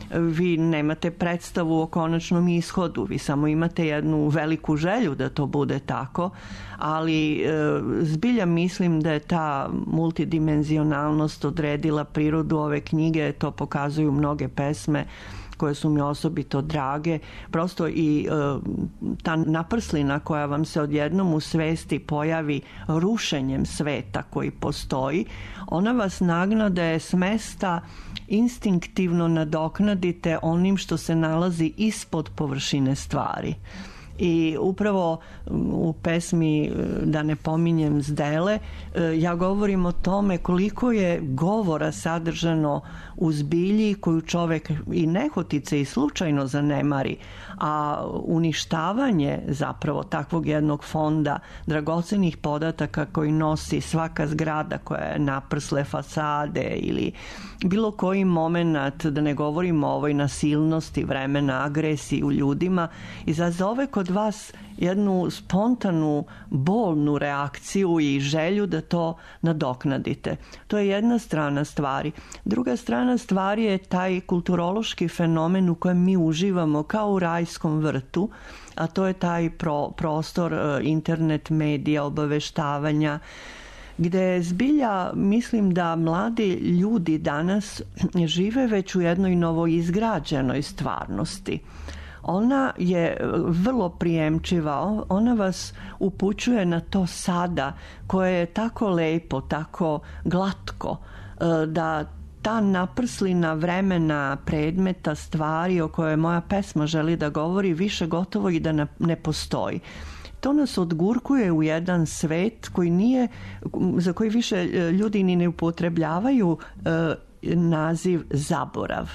vi nemate predstavu o konačnom ishodu, vi samo imate jednu veliku želju da to bude tako, ali zbilja mislim da je ta multidimenzionalnost odredila prirodu ove knjige, to pokazuju mnoge pesme koje su mi osobito drage, prosto i e, ta naprslina koja vam se odjednom u svesti pojavi rušenjem sveta koji postoji, ona vas nagna da je s mesta instinktivno nadoknadite onim što se nalazi ispod površine stvari. I upravo u pesmi Da ne pominjem zdele, ja govorim o tome koliko je govora sadržano u zbilji koju čovek i nehotice i slučajno zanemari, a uništavanje zapravo takvog jednog fonda dragocenih podataka koji nosi svaka zgrada koja je naprsle fasade ili bilo koji moment, da ne govorimo o ovoj nasilnosti vremena, agresiji u ljudima, izazove kod vas jednu spontanu, bolnu reakciju i želju da to nadoknadite. To je jedna strana stvari. Druga strana stvari je taj kulturološki fenomen u kojem mi uživamo kao u rajskom vrtu, a to je taj pro, prostor internet medija, obaveštavanja, gde zbilja mislim da mladi ljudi danas žive već u jednoj novoizgrađenoj stvarnosti. Ona je vrlo prijemčiva, ona vas upućuje na to sada koje je tako lepo, tako glatko, da ta naprslina vremena, predmeta, stvari o kojoj moja pesma želi da govori više gotovo i da ne postoji. To nas odgurkuje u jedan svet koji nije, za koji više ljudi ni ne upotrebljavaju naziv zaborav,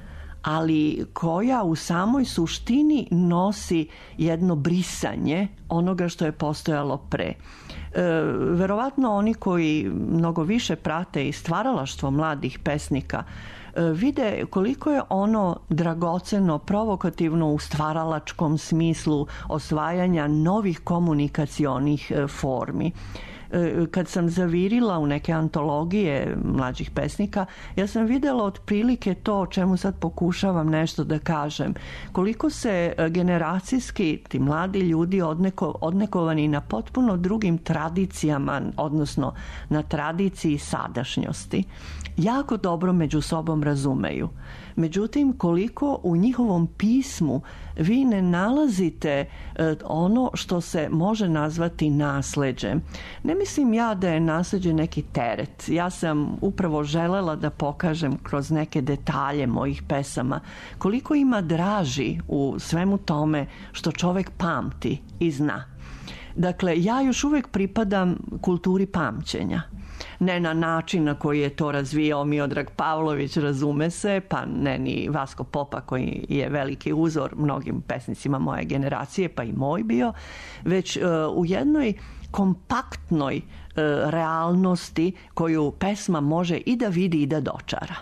ali koja u samoj suštini nosi jedno brisanje onoga što je postojalo pre. E, verovatno oni koji mnogo više prate i stvaralaštvo mladih pesnika e, vide koliko je ono dragoceno, provokativno u stvaralačkom smislu osvajanja novih komunikacionih e, formi. Kad sam zavirila u neke antologije mlađih pesnika, ja sam videla otprilike to o čemu sad pokušavam nešto da kažem. Koliko se generacijski ti mladi ljudi odneko, odnekovani na potpuno drugim tradicijama, odnosno na tradiciji sadašnjosti, jako dobro među sobom razumeju. Međutim, koliko u njihovom pismu vi ne nalazite ono što se može nazvati nasleđem. Ne mislim ja da je nasleđe neki teret. Ja sam upravo želela da pokažem kroz neke detalje mojih pesama koliko ima draži u svemu tome što čovek pamti i zna. Dakle, ja još uvek pripadam kulturi pamćenja. Ne na način na koji je to razvijao Miodrag Pavlović, razume se, pa ne ni Vasko Popa koji je veliki uzor mnogim pesnicima moje generacije, pa i moj bio, već uh, u jednoj kompaktnoj uh, realnosti koju pesma može i da vidi i da dočara.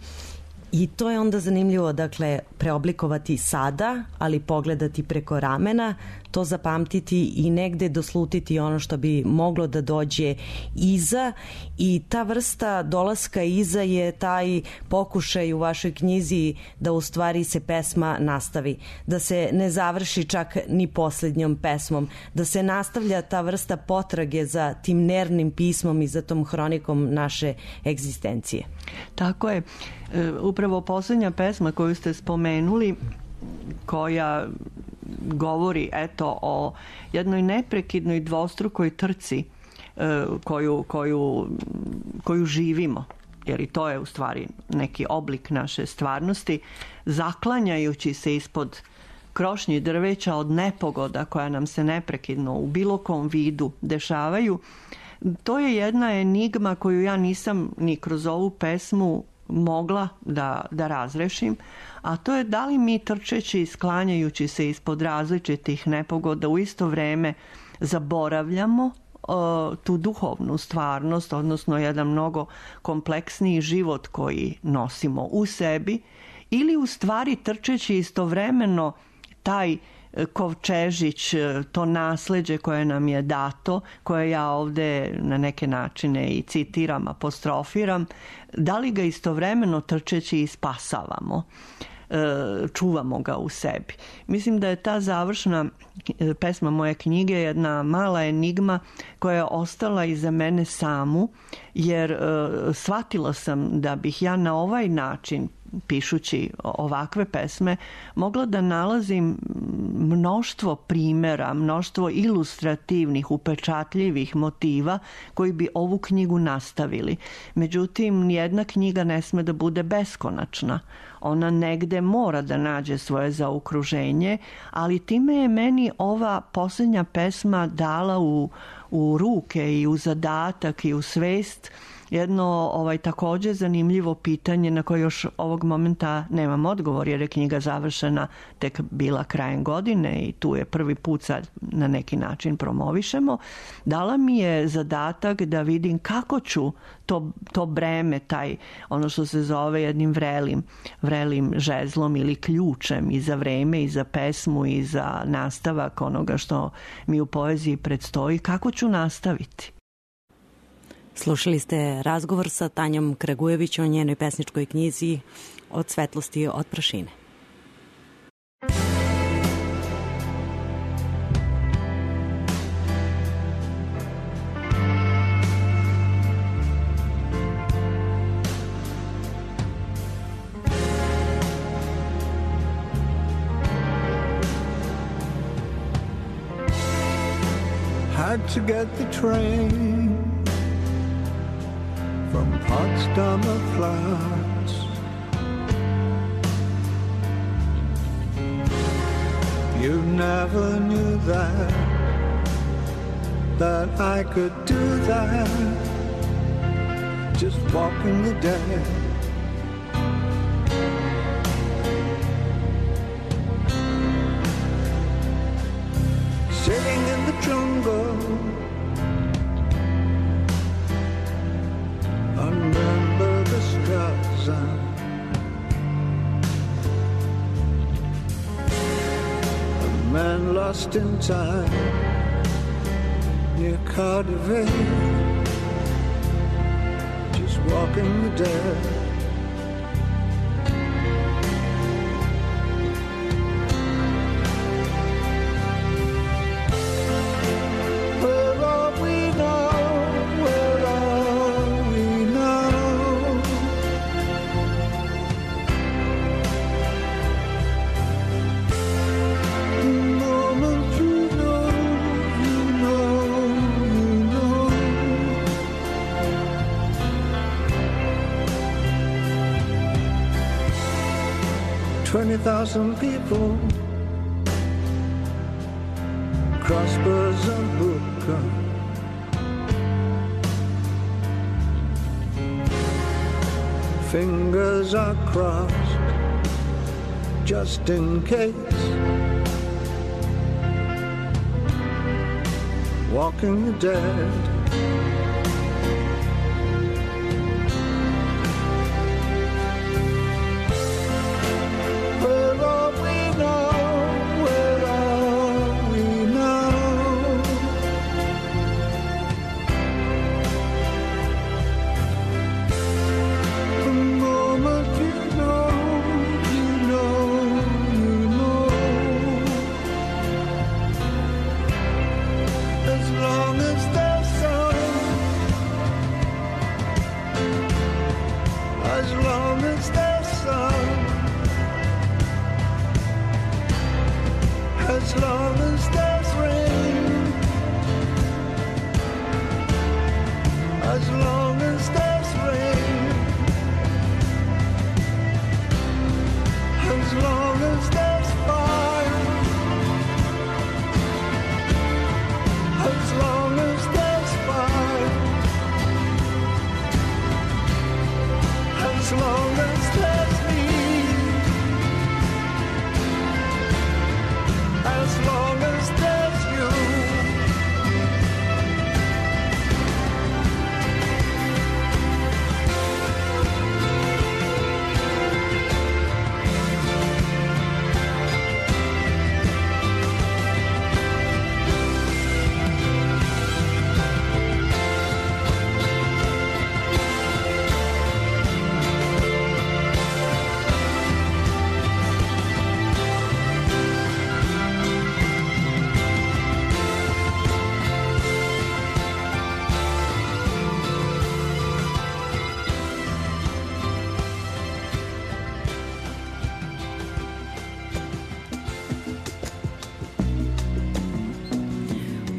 I to je onda zanimljivo, dakle, preoblikovati sada, ali pogledati preko ramena, to zapamtiti i negde doslutiti ono što bi moglo da dođe iza, i ta vrsta dolaska iza je taj pokušaj u vašoj knjizi da u stvari se pesma nastavi, da se ne završi čak ni poslednjom pesmom, da se nastavlja ta vrsta potrage za tim nervnim pismom i za tom hronikom naše egzistencije. Tako je. Upravo poslednja pesma koju ste spomenuli, koja govori eto o jednoj neprekidnoj dvostrukoj trci koju, koju, koju živimo, jer i to je u stvari neki oblik naše stvarnosti, zaklanjajući se ispod krošnji drveća od nepogoda koja nam se neprekidno u bilo kom vidu dešavaju. To je jedna enigma koju ja nisam ni kroz ovu pesmu mogla da, da razrešim, a to je da li mi trčeći i sklanjajući se ispod različitih nepogoda u isto vreme zaboravljamo uh, tu duhovnu stvarnost, odnosno jedan mnogo kompleksniji život koji nosimo u sebi, ili u stvari trčeći istovremeno taj kovčežić, to nasleđe koje nam je dato, koje ja ovde na neke načine i citiram, apostrofiram, da li ga istovremeno trčeći i spasavamo. čuvamo ga u sebi. Mislim da je ta završna pesma moje knjige jedna mala enigma koja je ostala iza mene samu, jer shvatila sam da bih ja na ovaj način, pišući ovakve pesme, mogla da nalazim mnoštvo primera, mnoštvo ilustrativnih, upečatljivih motiva koji bi ovu knjigu nastavili. Međutim, nijedna knjiga ne sme da bude beskonačna. Ona negde mora da nađe svoje zaokruženje, ali time je meni ova posljednja pesma dala u, u ruke i u zadatak i u svest jedno ovaj, takođe zanimljivo pitanje na koje još ovog momenta nemam odgovor, jer je knjiga završena tek bila krajem godine i tu je prvi put sad na neki način promovišemo. Dala mi je zadatak da vidim kako ću to, to breme, taj, ono što se zove jednim vrelim, vrelim žezlom ili ključem i za vreme i za pesmu i za nastavak onoga što mi u poeziji predstoji, kako ću nastaviti. Slušali ste razgovor sa Tanjom Kragujević o njenoj pesničkoj knjizi Od svetlosti od prašine. Had to get the train from Potsdamer Platz. You never knew that, that I could do that, just walking the dead. Sitting in the jungle, remember the Streisand. A man lost in time near Cardiff, just walking the dead. Twenty thousand people, crossbows and hookah, fingers are crossed just in case, walking the dead. As long as there's sun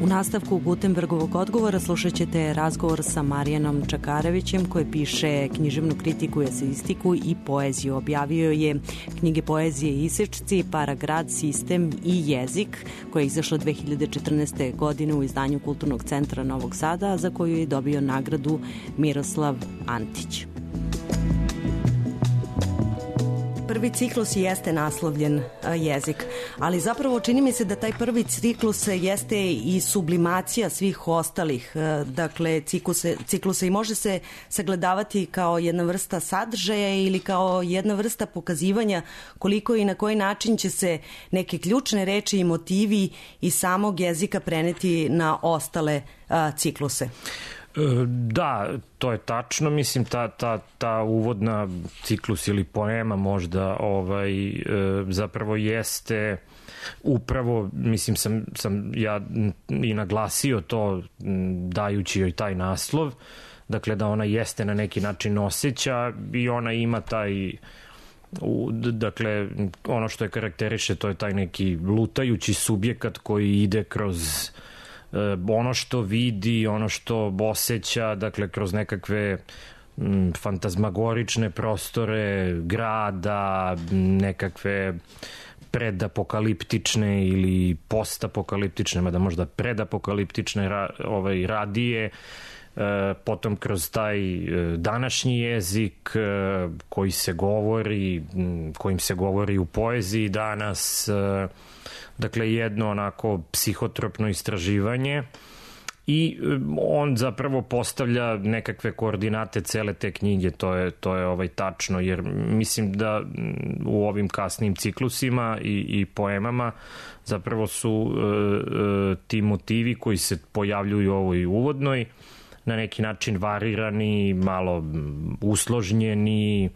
nastavku Gutenbergovog odgovora slušat ćete razgovor sa Marijanom Čakarevićem koji piše književnu kritiku, eseistiku i poeziju. Objavio je knjige poezije Isečci, Paragrad, Sistem i jezik koja je izašla dve hiljade četrnaeste. godine u izdanju Kulturnog centra Novog Sada, za koju je dobio nagradu Miroslav Antić. Prvi ciklus jeste naslovljen jezik, ali zapravo čini mi se da taj prvi ciklus jeste i sublimacija svih ostalih, dakle cikluse, cikluse i može se sagledavati kao jedna vrsta sadržaja ili kao jedna vrsta pokazivanja koliko i na koji način će se neke ključne reči i motivi iz samog jezika preneti na ostale a, cikluse. Da, to je tačno. Mislim, ta, ta, ta uvodna ciklus ili poema možda ovaj, zapravo jeste upravo, mislim, sam, sam ja i naglasio to dajući joj taj naslov, dakle da ona jeste na neki način osjeća i ona ima taj, u, dakle, ono što je karakteriše, to je taj neki lutajući subjekat koji ide kroz ono što vidi, ono što osjeća, dakle kroz nekakve m, fantazmagorične prostore grada, nekakve predapokaliptične ili postapokaliptične, mada možda predapokaliptične ra, ovaj, radije, e, potom kroz taj današnji jezik e, koji se govori, kojim se govori u poeziji danas, e, dakle jedno onako psihotropno istraživanje i on zapravo postavlja nekakve koordinate cele te knjige, to je, to je ovaj tačno, jer mislim da u ovim kasnim ciklusima i, i poemama zapravo su e, e, ti motivi koji se pojavljuju u ovoj uvodnoj na neki način varirani, malo usložnjeni,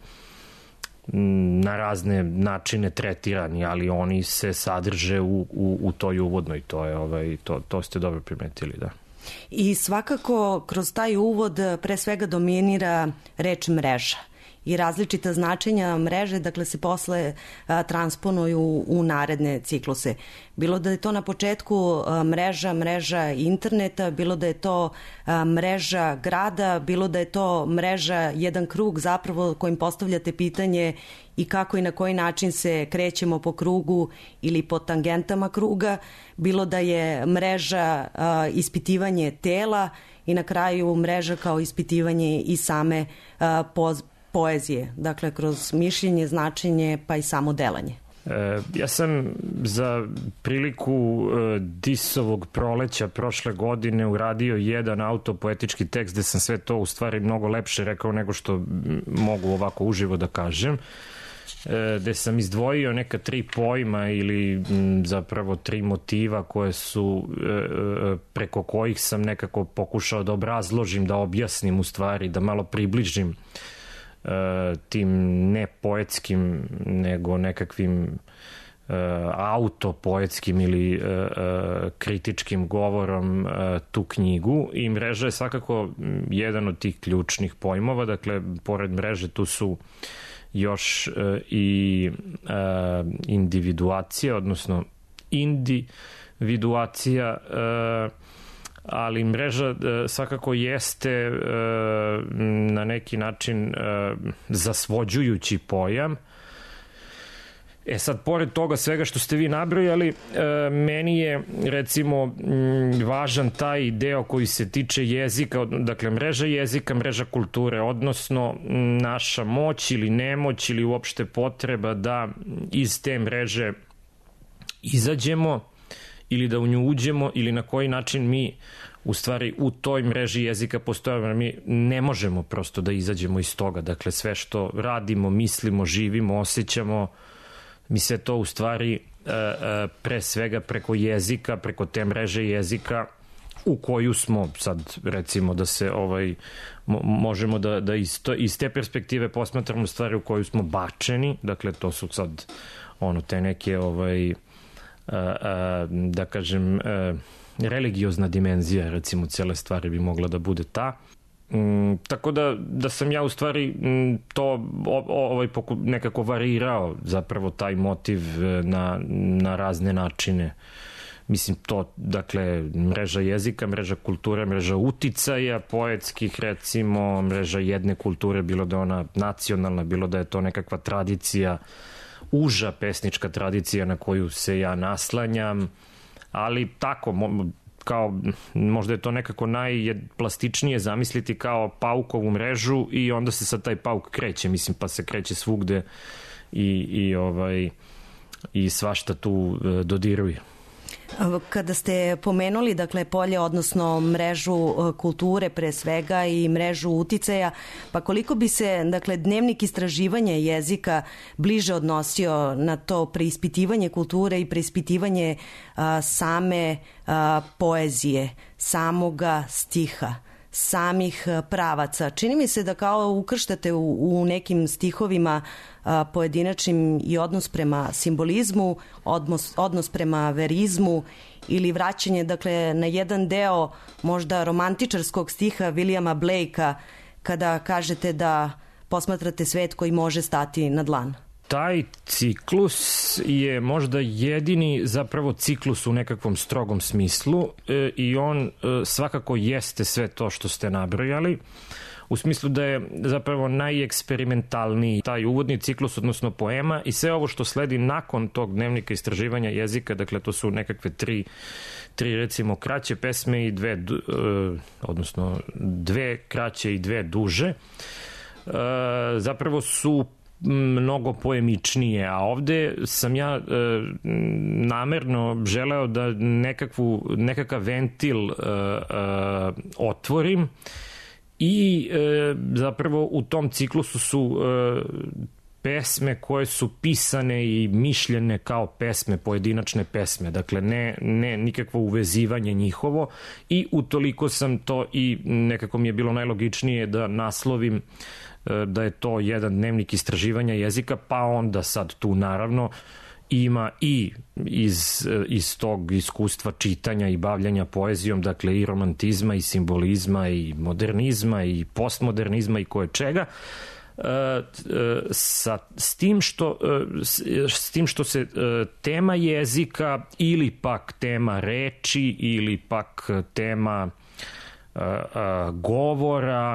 na razne načine tretirani, ali oni se sadrže u, u, u toj uvodnoj, to je ovaj, to, to ste dobro primetili, da. I svakako kroz taj uvod pre svega dominira reč mreža i različita značenja mreže, dakle se posle a, transponuju u naredne cikluse. Bilo da je to na početku a, mreža, mreža interneta, bilo da je to a, mreža grada, bilo da je to mreža jedan krug zapravo kojim postavljate pitanje i kako i na koji način se krećemo po krugu ili po tangentama kruga, bilo da je mreža a, ispitivanje tela i na kraju mreža kao ispitivanje i same a, poz poezije, dakle kroz mišljenje, značenje pa i samo delanje. E, ja sam za priliku e, Disovog proleća prošle godine uradio jedan autopoetički tekst gde sam sve to u stvari mnogo lepše rekao nego što mogu ovako uživo da kažem, e, gde sam izdvojio neka tri pojma ili m, zapravo tri motiva koje su e, preko kojih sam nekako pokušao da obrazložim, da objasnim u stvari, da malo približim tim ne poetskim nego nekakvim uh, autopoetskim ili uh, uh, kritičkim govorom uh, tu knjigu i mreža je svakako jedan od tih ključnih pojmova, dakle pored mreže tu su još uh, i uh, individuacija, odnosno individuacija, uh, ali mreža svakako jeste na neki način zasvođujući pojam. E sad, pored toga svega što ste vi nabrojali, meni je recimo važan taj deo koji se tiče jezika, dakle mreža jezika, mreža kulture, odnosno naša moć ili nemoć ili uopšte potreba da iz te mreže izađemo ili da u nju uđemo ili na koji način mi u stvari u toj mreži jezika postojimo, mi ne možemo prosto da izađemo iz toga, dakle sve što radimo, mislimo, živimo, osjećamo, mi sve to u stvari pre svega preko jezika, preko te mreže jezika u koju smo sad recimo da se ovaj možemo da, da iz, to, iz te perspektive posmatramo stvari u koju smo bačeni, dakle to su sad ono te neke ovaj A, a, da kažem a, religiozna dimenzija recimo cele stvari bi mogla da bude ta. Mm, tako da, da sam ja u stvari mm, to o, ovaj, poku, nekako varirao zapravo taj motiv na, na razne načine. mislim to, dakle, mreža jezika, mreža kulture, mreža uticaja poetskih, recimo, mreža jedne kulture, bilo da je ona nacionalna, bilo da je to nekakva tradicija, uža pesnička tradicija na koju se ja naslanjam, ali tako, kao, možda je to nekako najplastičnije zamisliti kao paukovu mrežu i onda se sad taj pauk kreće, mislim, pa se kreće svugde i, i, ovaj, i svašta tu dodiruje. Kada ste pomenuli, dakle, polje, odnosno mrežu kulture pre svega i mrežu uticaja, pa koliko bi se, dakle, dnevnik istraživanja jezika bliže odnosio na to preispitivanje kulture i preispitivanje a, same a, poezije, samoga stiha, samih pravaca. Čini mi se da kao ukrštate u, u nekim stihovima a, pojedinačnim i odnos prema simbolizmu, odnos, odnos prema verizmu ili vraćanje, dakle, na jedan deo možda romantičarskog stiha Williama Blakea kada kažete da posmatrate svet koji može stati na dlan. Taj ciklus je možda jedini zapravo ciklus u nekakvom strogom smislu e, i on e, svakako jeste sve to što ste nabrojali, u smislu da je zapravo najeksperimentalniji taj uvodni ciklus, odnosno poema, i sve ovo što sledi nakon tog dnevnika istraživanja jezika, dakle to su nekakve tri, tri recimo kraće pesme i dve, e, odnosno dve kraće i dve duže, e, zapravo su mnogo poemičnije, a ovde sam ja e, namerno želeo da nekakvu, nekakav ventil e, e, otvorim i e, zapravo u tom ciklusu su e, pesme koje su pisane i mišljene kao pesme, pojedinačne pesme, dakle ne, ne nikakvo uvezivanje njihovo, i utoliko sam to i nekako mi je bilo najlogičnije da naslovim da je to jedan dnevnik istraživanja jezika, pa onda sad tu naravno ima i iz, iz tog iskustva čitanja i bavljanja poezijom, dakle i romantizma i simbolizma i modernizma i postmodernizma i koje čega, sa, s tim što s tim što se tema jezika ili pak tema reči ili pak tema govora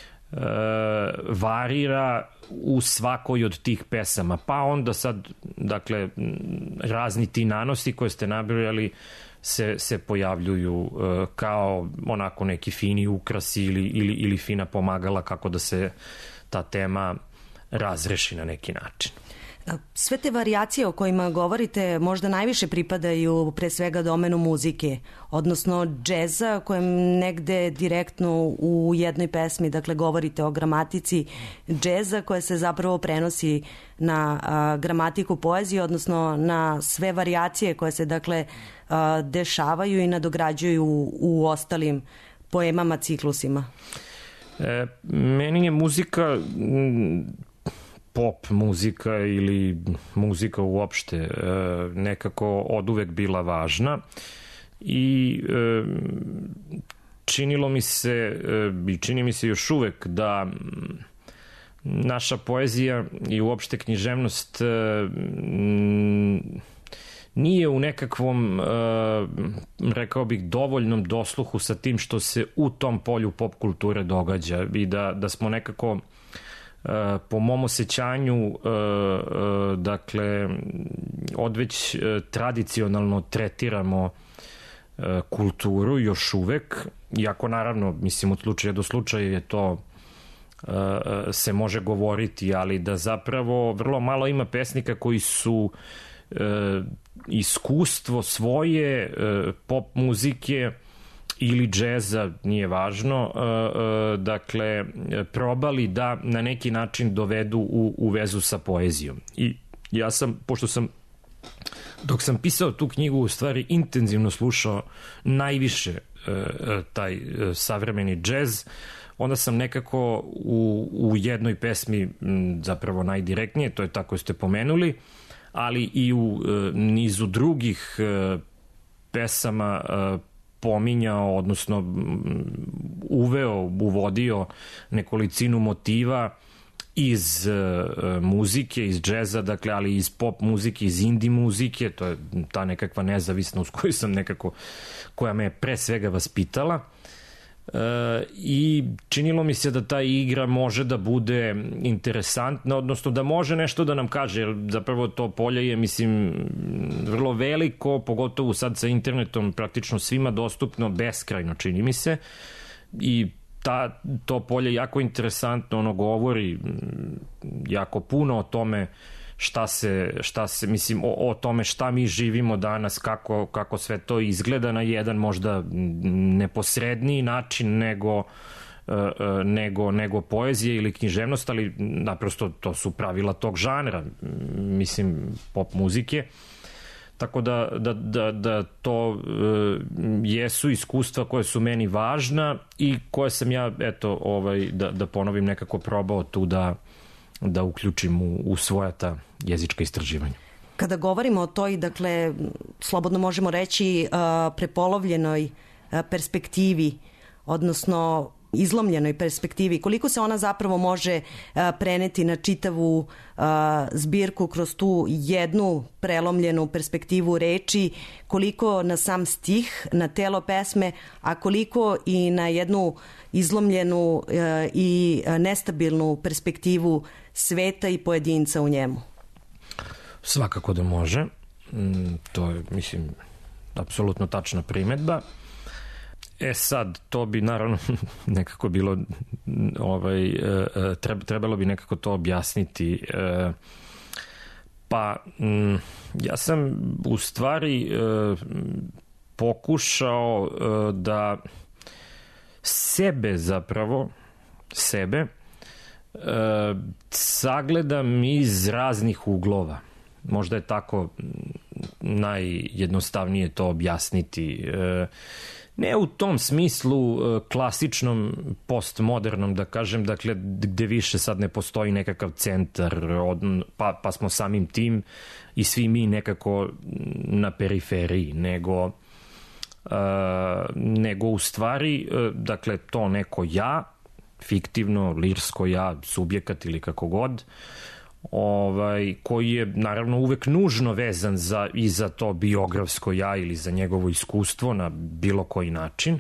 varira u svakoj od tih pesama, pa onda sad, dakle, razni ti nanosi koje ste nabrojali se, se pojavljuju kao onako neki fini ukrasi ili, ili, ili fina pomagala kako da se ta tema razreši na neki način. Sve te varijacije o kojima govorite možda najviše pripadaju pre svega domenu muzike, odnosno džeza, kojem negde direktno u jednoj pesmi, dakle, govorite o gramatici džeza koja se zapravo prenosi na a, gramatiku poezije, odnosno na sve varijacije koje se, dakle, a, dešavaju i nadograđuju u, u ostalim poemama, ciklusima. E, meni je muzika... pop muzika ili muzika uopšte nekako oduvek bila važna i činilo mi se i čini mi se još uvek da naša poezija i uopšte književnost nije u nekakvom, rekao bih, dovoljnom dosluhu sa tim što se u tom polju pop kulture događa i da, da smo nekako po mom osjećanju, dakle, odveć tradicionalno tretiramo kulturu još uvek, iako naravno, mislim, od slučaja do slučaja je to se može govoriti, ali da zapravo vrlo malo ima pesnika koji su iskustvo svoje pop muzike ili džeza, nije važno, dakle, probali da na neki način dovedu u, u vezu sa poezijom. I ja sam, pošto sam, dok sam pisao tu knjigu, u stvari intenzivno slušao najviše taj savremeni džez, onda sam nekako u, u jednoj pesmi, zapravo najdirektnije, to je tako ste pomenuli, ali i u nizu drugih pesama pominjao, odnosno uveo, uvodio nekolicinu motiva iz uh, muzike, iz džeza, dakle, ali iz pop muzike, iz indie muzike, to je ta nekakva nezavisnost koju sam nekako, koja me pre svega vaspitala. Uh, i činilo mi se da ta igra može da bude interesantna, odnosno da može nešto da nam kaže, jer zapravo to polje je, mislim, vrlo veliko, pogotovo sad sa internetom praktično svima dostupno beskrajno, čini mi se, i ta, to polje jako interesantno, ono govori jako puno o tome šta se, šta se mislim, o, o tome šta mi živimo danas, kako, kako sve to izgleda na jedan možda neposredniji način nego, nego, nego poezija ili književnost, ali naprosto to su pravila tog žanra, mislim, pop muzike. Tako da, da, da, da to e, jesu iskustva koje su meni važna i koje sam ja, eto, ovaj, da, da ponovim, nekako probao tu da, da uključim u, u svoja ta jezička istraživanja. Kada govorimo o toj, dakle, slobodno možemo reći, uh, prepolovljenoj uh, perspektivi, odnosno izlomljenoj perspektivi, koliko se ona zapravo može uh, preneti na čitavu uh, zbirku kroz tu jednu prelomljenu perspektivu reči, koliko na sam stih, na telo pesme, a koliko i na jednu izlomljenu uh, i nestabilnu perspektivu sveta i pojedinca u njemu? Svakako da može. To je, mislim, apsolutno tačna primetba. E sad, to bi naravno nekako bilo, ovaj, trebalo bi nekako to objasniti. Pa, ja sam u stvari pokušao da sebe zapravo, sebe, sagledam iz raznih uglova. Možda je tako najjednostavnije to objasniti. Ne u tom smislu klasičnom, postmodernom, da kažem, dakle, gde više sad ne postoji nekakav centar, pa, pa smo samim tim i svi mi nekako na periferiji, nego, uh, nego u stvari, dakle, to neko ja, fiktivno, lirsko ja, subjekat ili kako god, ovaj, koji je naravno uvek nužno vezan za, i za to biografsko ja ili za njegovo iskustvo na bilo koji način.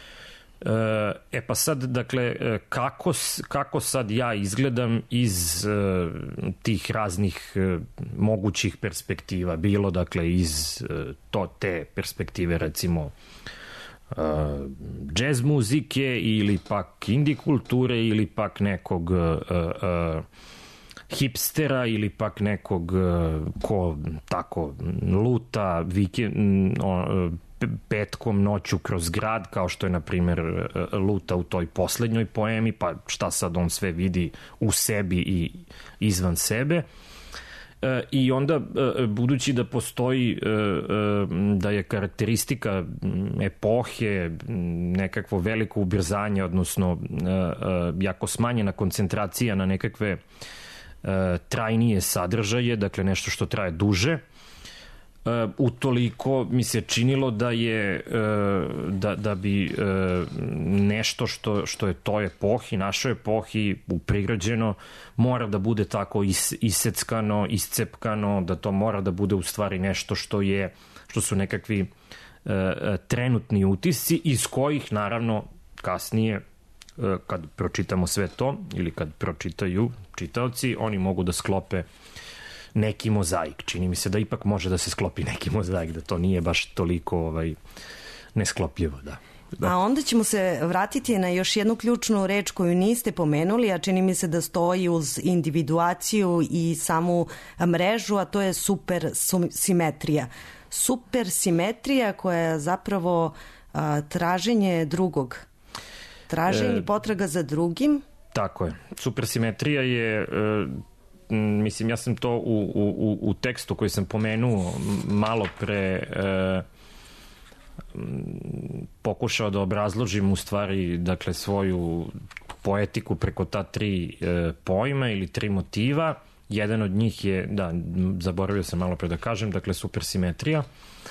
E pa sad, dakle, kako, kako sad ja izgledam iz uh, tih raznih uh, mogućih perspektiva, bilo, dakle, iz uh, to, te perspektive, recimo, Uh, džez muzike ili pak indie kulture ili pak nekog uh, uh, hipstera ili pak nekog uh, ko tako luta vikend, uh, petkom noću kroz grad, kao što je na primjer uh, luta u toj poslednjoj poemi, pa šta sad on sve vidi u sebi i izvan sebe. I onda, budući da postoji, da je karakteristika epohe nekakvo veliko ubrzanje, odnosno jako smanjena koncentracija na nekakve trajnije sadržaje, dakle nešto što traje duže, utoliko mi se činilo da je da, da bi nešto što, što je toj epohi, našoj epohi uprigrađeno, mora da bude tako is, iseckano, iscepkano, da to mora da bude u stvari nešto što je, što su nekakvi trenutni utisci iz kojih naravno kasnije kad pročitamo sve to ili kad pročitaju čitaoci, oni mogu da sklope neki mozaik. Čini mi se da ipak može da se sklopi neki mozaik, da to nije baš toliko ovaj, nesklopljivo. Da. Da. A onda ćemo se vratiti na još jednu ključnu reč koju niste pomenuli, a čini mi se da stoji uz individuaciju i samu mrežu, a to je supersimetrija. Supersimetrija koja je zapravo a, traženje drugog. Traženje e, potraga za drugim. Tako je. Supersimetrija je... E, mislim, ja sam to u, u, u tekstu koji sam pomenuo malo pre e, pokušao da obrazložim u stvari, dakle, svoju poetiku preko ta tri e, pojma ili tri motiva. Jedan od njih je, da, zaboravio sam malo pre da kažem, dakle, supersimetrija.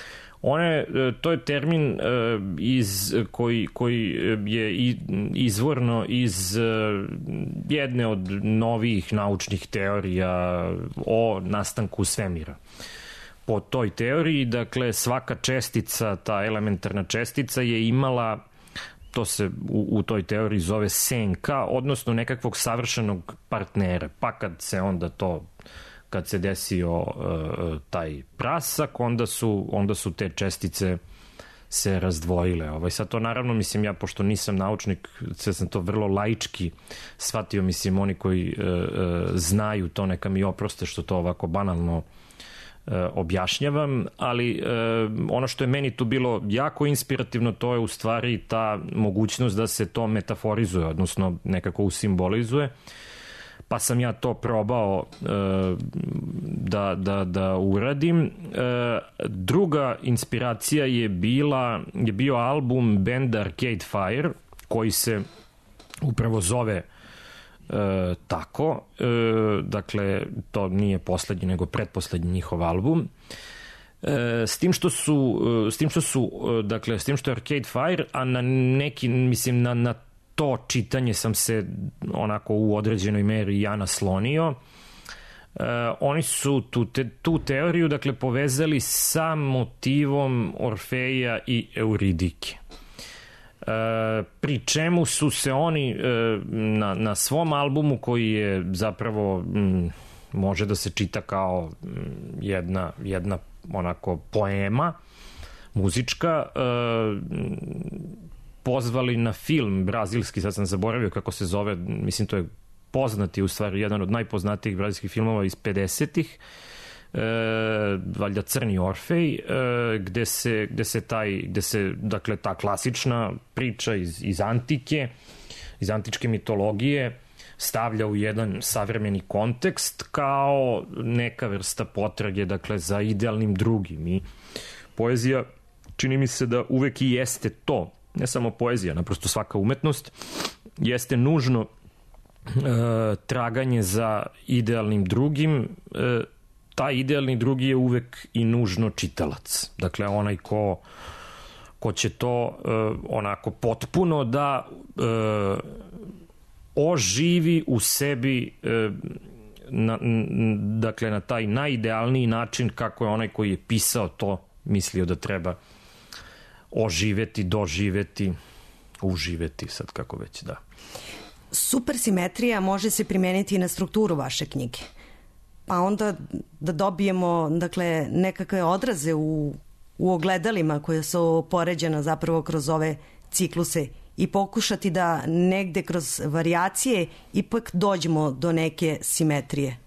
One, to je termin iz, koji, koji je izvorno iz jedne od novih naučnih teorija o nastanku svemira. Po toj teoriji, dakle, svaka čestica, ta elementarna čestica je imala, to se u, u toj teoriji zove senka, odnosno nekakvog savršenog partnera. Pa kad se onda to, kad se desio uh, taj prasak, onda su, onda su te čestice se razdvojile. Ovaj, sad to naravno, mislim, ja pošto nisam naučnik, sad sam to vrlo laički shvatio, mislim, oni koji uh, uh, znaju to, neka mi oproste što to ovako banalno objašnjavam, ali ono što je meni tu bilo jako inspirativno, to je u stvari ta mogućnost da se to metaforizuje, odnosno nekako usimbolizuje, pa sam ja to probao da, da, da uradim. Druga inspiracija je bila, je bio album benda Arcade Fire, koji se upravo zove E, tako, e, dakle to nije poslednji nego pretposlednji njihov album, e, s tim što su s tim što su dakle s tim što je Arcade Fire, a na neki, mislim, na, na to čitanje sam se onako u određenoj meri ja naslonio. E, oni su tu, te, tu teoriju, dakle, povezali sa motivom Orfeja i Euridike. E, pri čemu su se oni e, na, na svom albumu, koji je zapravo m, može da se čita kao m, jedna, jedna onako poema muzička, e, pozvali na film brazilski, sad sam zaboravio kako se zove, mislim to je poznati, u stvari jedan od najpoznatijih brazilskih filmova iz pedesetih, E, valjda Crni Orfej, e, gde se, gde se taj, gde se, dakle, ta klasična priča iz, iz antike, iz antičke mitologije stavlja u jedan savremeni kontekst kao neka vrsta potrage, dakle, za idealnim drugim. I poezija, čini mi se da uvek i jeste to, ne samo poezija, naprosto svaka umetnost, jeste nužno e, traganje za idealnim drugim. e, taj idealni drugi je uvek i nužno čitalac. Dakle, onaj ko, ko će to uh, onako potpuno da uh, oživi u sebi, uh, na, n, dakle, na taj najidealniji način kako je onaj koji je pisao to mislio da treba oživeti, doživeti, uživeti, sad kako već da. Supersimetrija može se primeniti i na strukturu vaše knjige. Pa onda da dobijemo, dakle, nekakve odraze u, u ogledalima koje su poređena zapravo kroz ove cikluse i pokušati da negde kroz varijacije ipak dođemo do neke simetrije.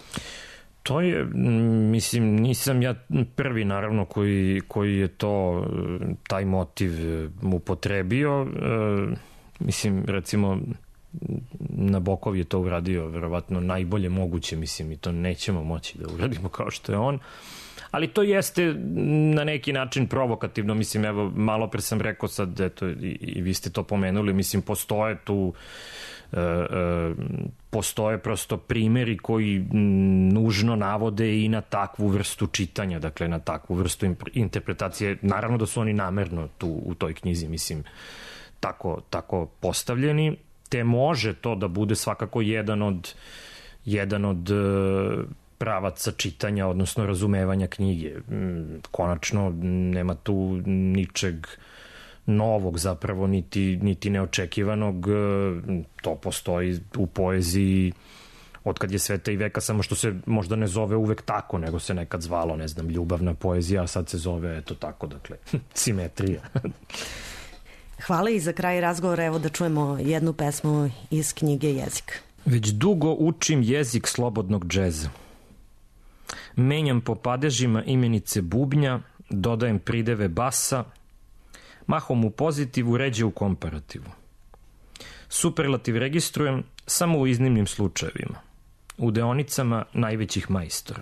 To je, mislim, nisam ja prvi naravno koji, koji je to, taj motiv upotrebio. E, mislim, recimo, Nabokov je to uradio verovatno najbolje moguće, mislim, i to nećemo moći da uradimo kao što je on, ali to jeste na neki način provokativno, mislim, evo, malo pre sam rekao sad, eto, i, i vi ste to pomenuli, mislim, postoje tu e, e, postoje prosto primeri koji nužno navode i na takvu vrstu čitanja, dakle, na takvu vrstu interpretacije, naravno da su oni namerno tu u toj knjizi, mislim, tako, tako postavljeni, te može to da bude svakako jedan od, jedan od pravaca čitanja, odnosno razumevanja knjige. Konačno, nema tu ničeg novog zapravo, niti, niti neočekivanog. To postoji u poeziji od kad je sveta i veka, samo što se možda ne zove uvek tako, nego se nekad zvalo, ne znam, ljubavna poezija, a sad se zove, eto tako, dakle, simetrija. Hvala, i za kraj razgovora evo da čujemo jednu pesmu iz knjige Jezik. Već dugo učim jezik slobodnog džeza. Menjam po padežima imenice bubnja, dodajem prideve basa, mahom u pozitivu, ređe u komparativu. Superlativ registrujem samo u iznimnim slučajevima, u deonicama najvećih majstora.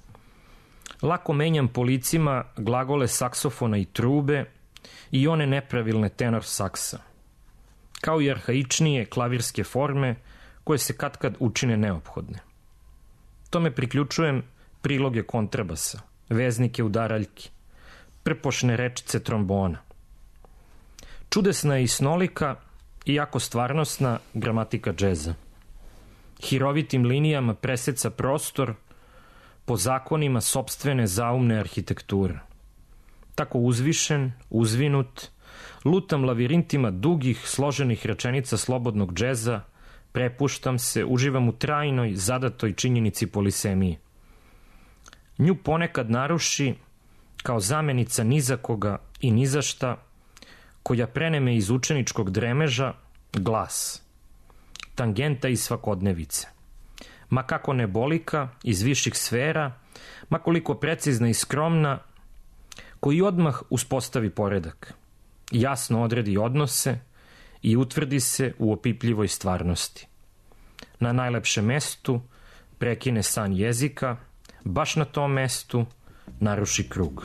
Lako menjam po licima glagole saksofona i trube i one nepravilne tenor saksa, kao i arhaičnije klavirske forme koje se katkad učine neophodne. Tome priključujem priloge kontrabasa, veznike udaraljki, prepošne rečice trombona. Čudesna je i snolika, iako stvarnostna gramatika džeza. Hirovitim linijama preseca prostor po zakonima sopstvene zaumne arhitekture. Tako uzvišen, uzvinut, lutam lavirintima dugih, složenih rečenica slobodnog džeza, prepuštam se, uživam u trajnoj, zadatoj činjenici polisemije. Nju ponekad naruši, kao zamenica nizakoga i nizašta, koja preneme iz učeničkog dremeža, glas. Tangenta iz svakodnevice. Ma kako nebolika, iz viših sfera, ma koliko precizna i skromna, koji odmah uspostavi poredak. Jasno odredi odnose i utvrdi se u opipljivoj stvarnosti. Na najlepšem mestu prekine san jezika, baš na tom mestu naruši krug.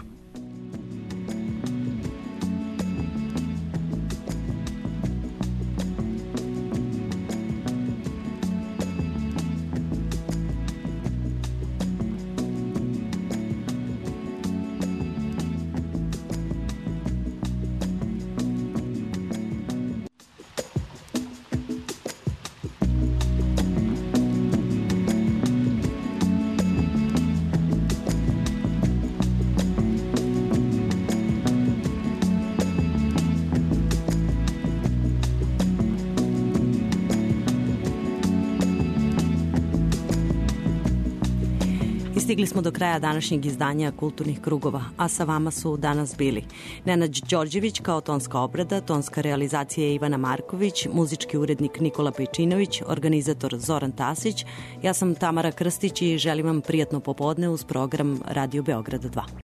Stigli smo do kraja današnjeg izdanja Kulturnih krugova, a sa vama su danas bili Nenad Đorđević kao tonska obrada, tonska realizacija Ivana Marković, muzički urednik Nikola Pejčinović, organizator Zoran Tasić. Ja sam Tamara Krstić i želim vam prijatno popodne uz program Radio Beograd dva.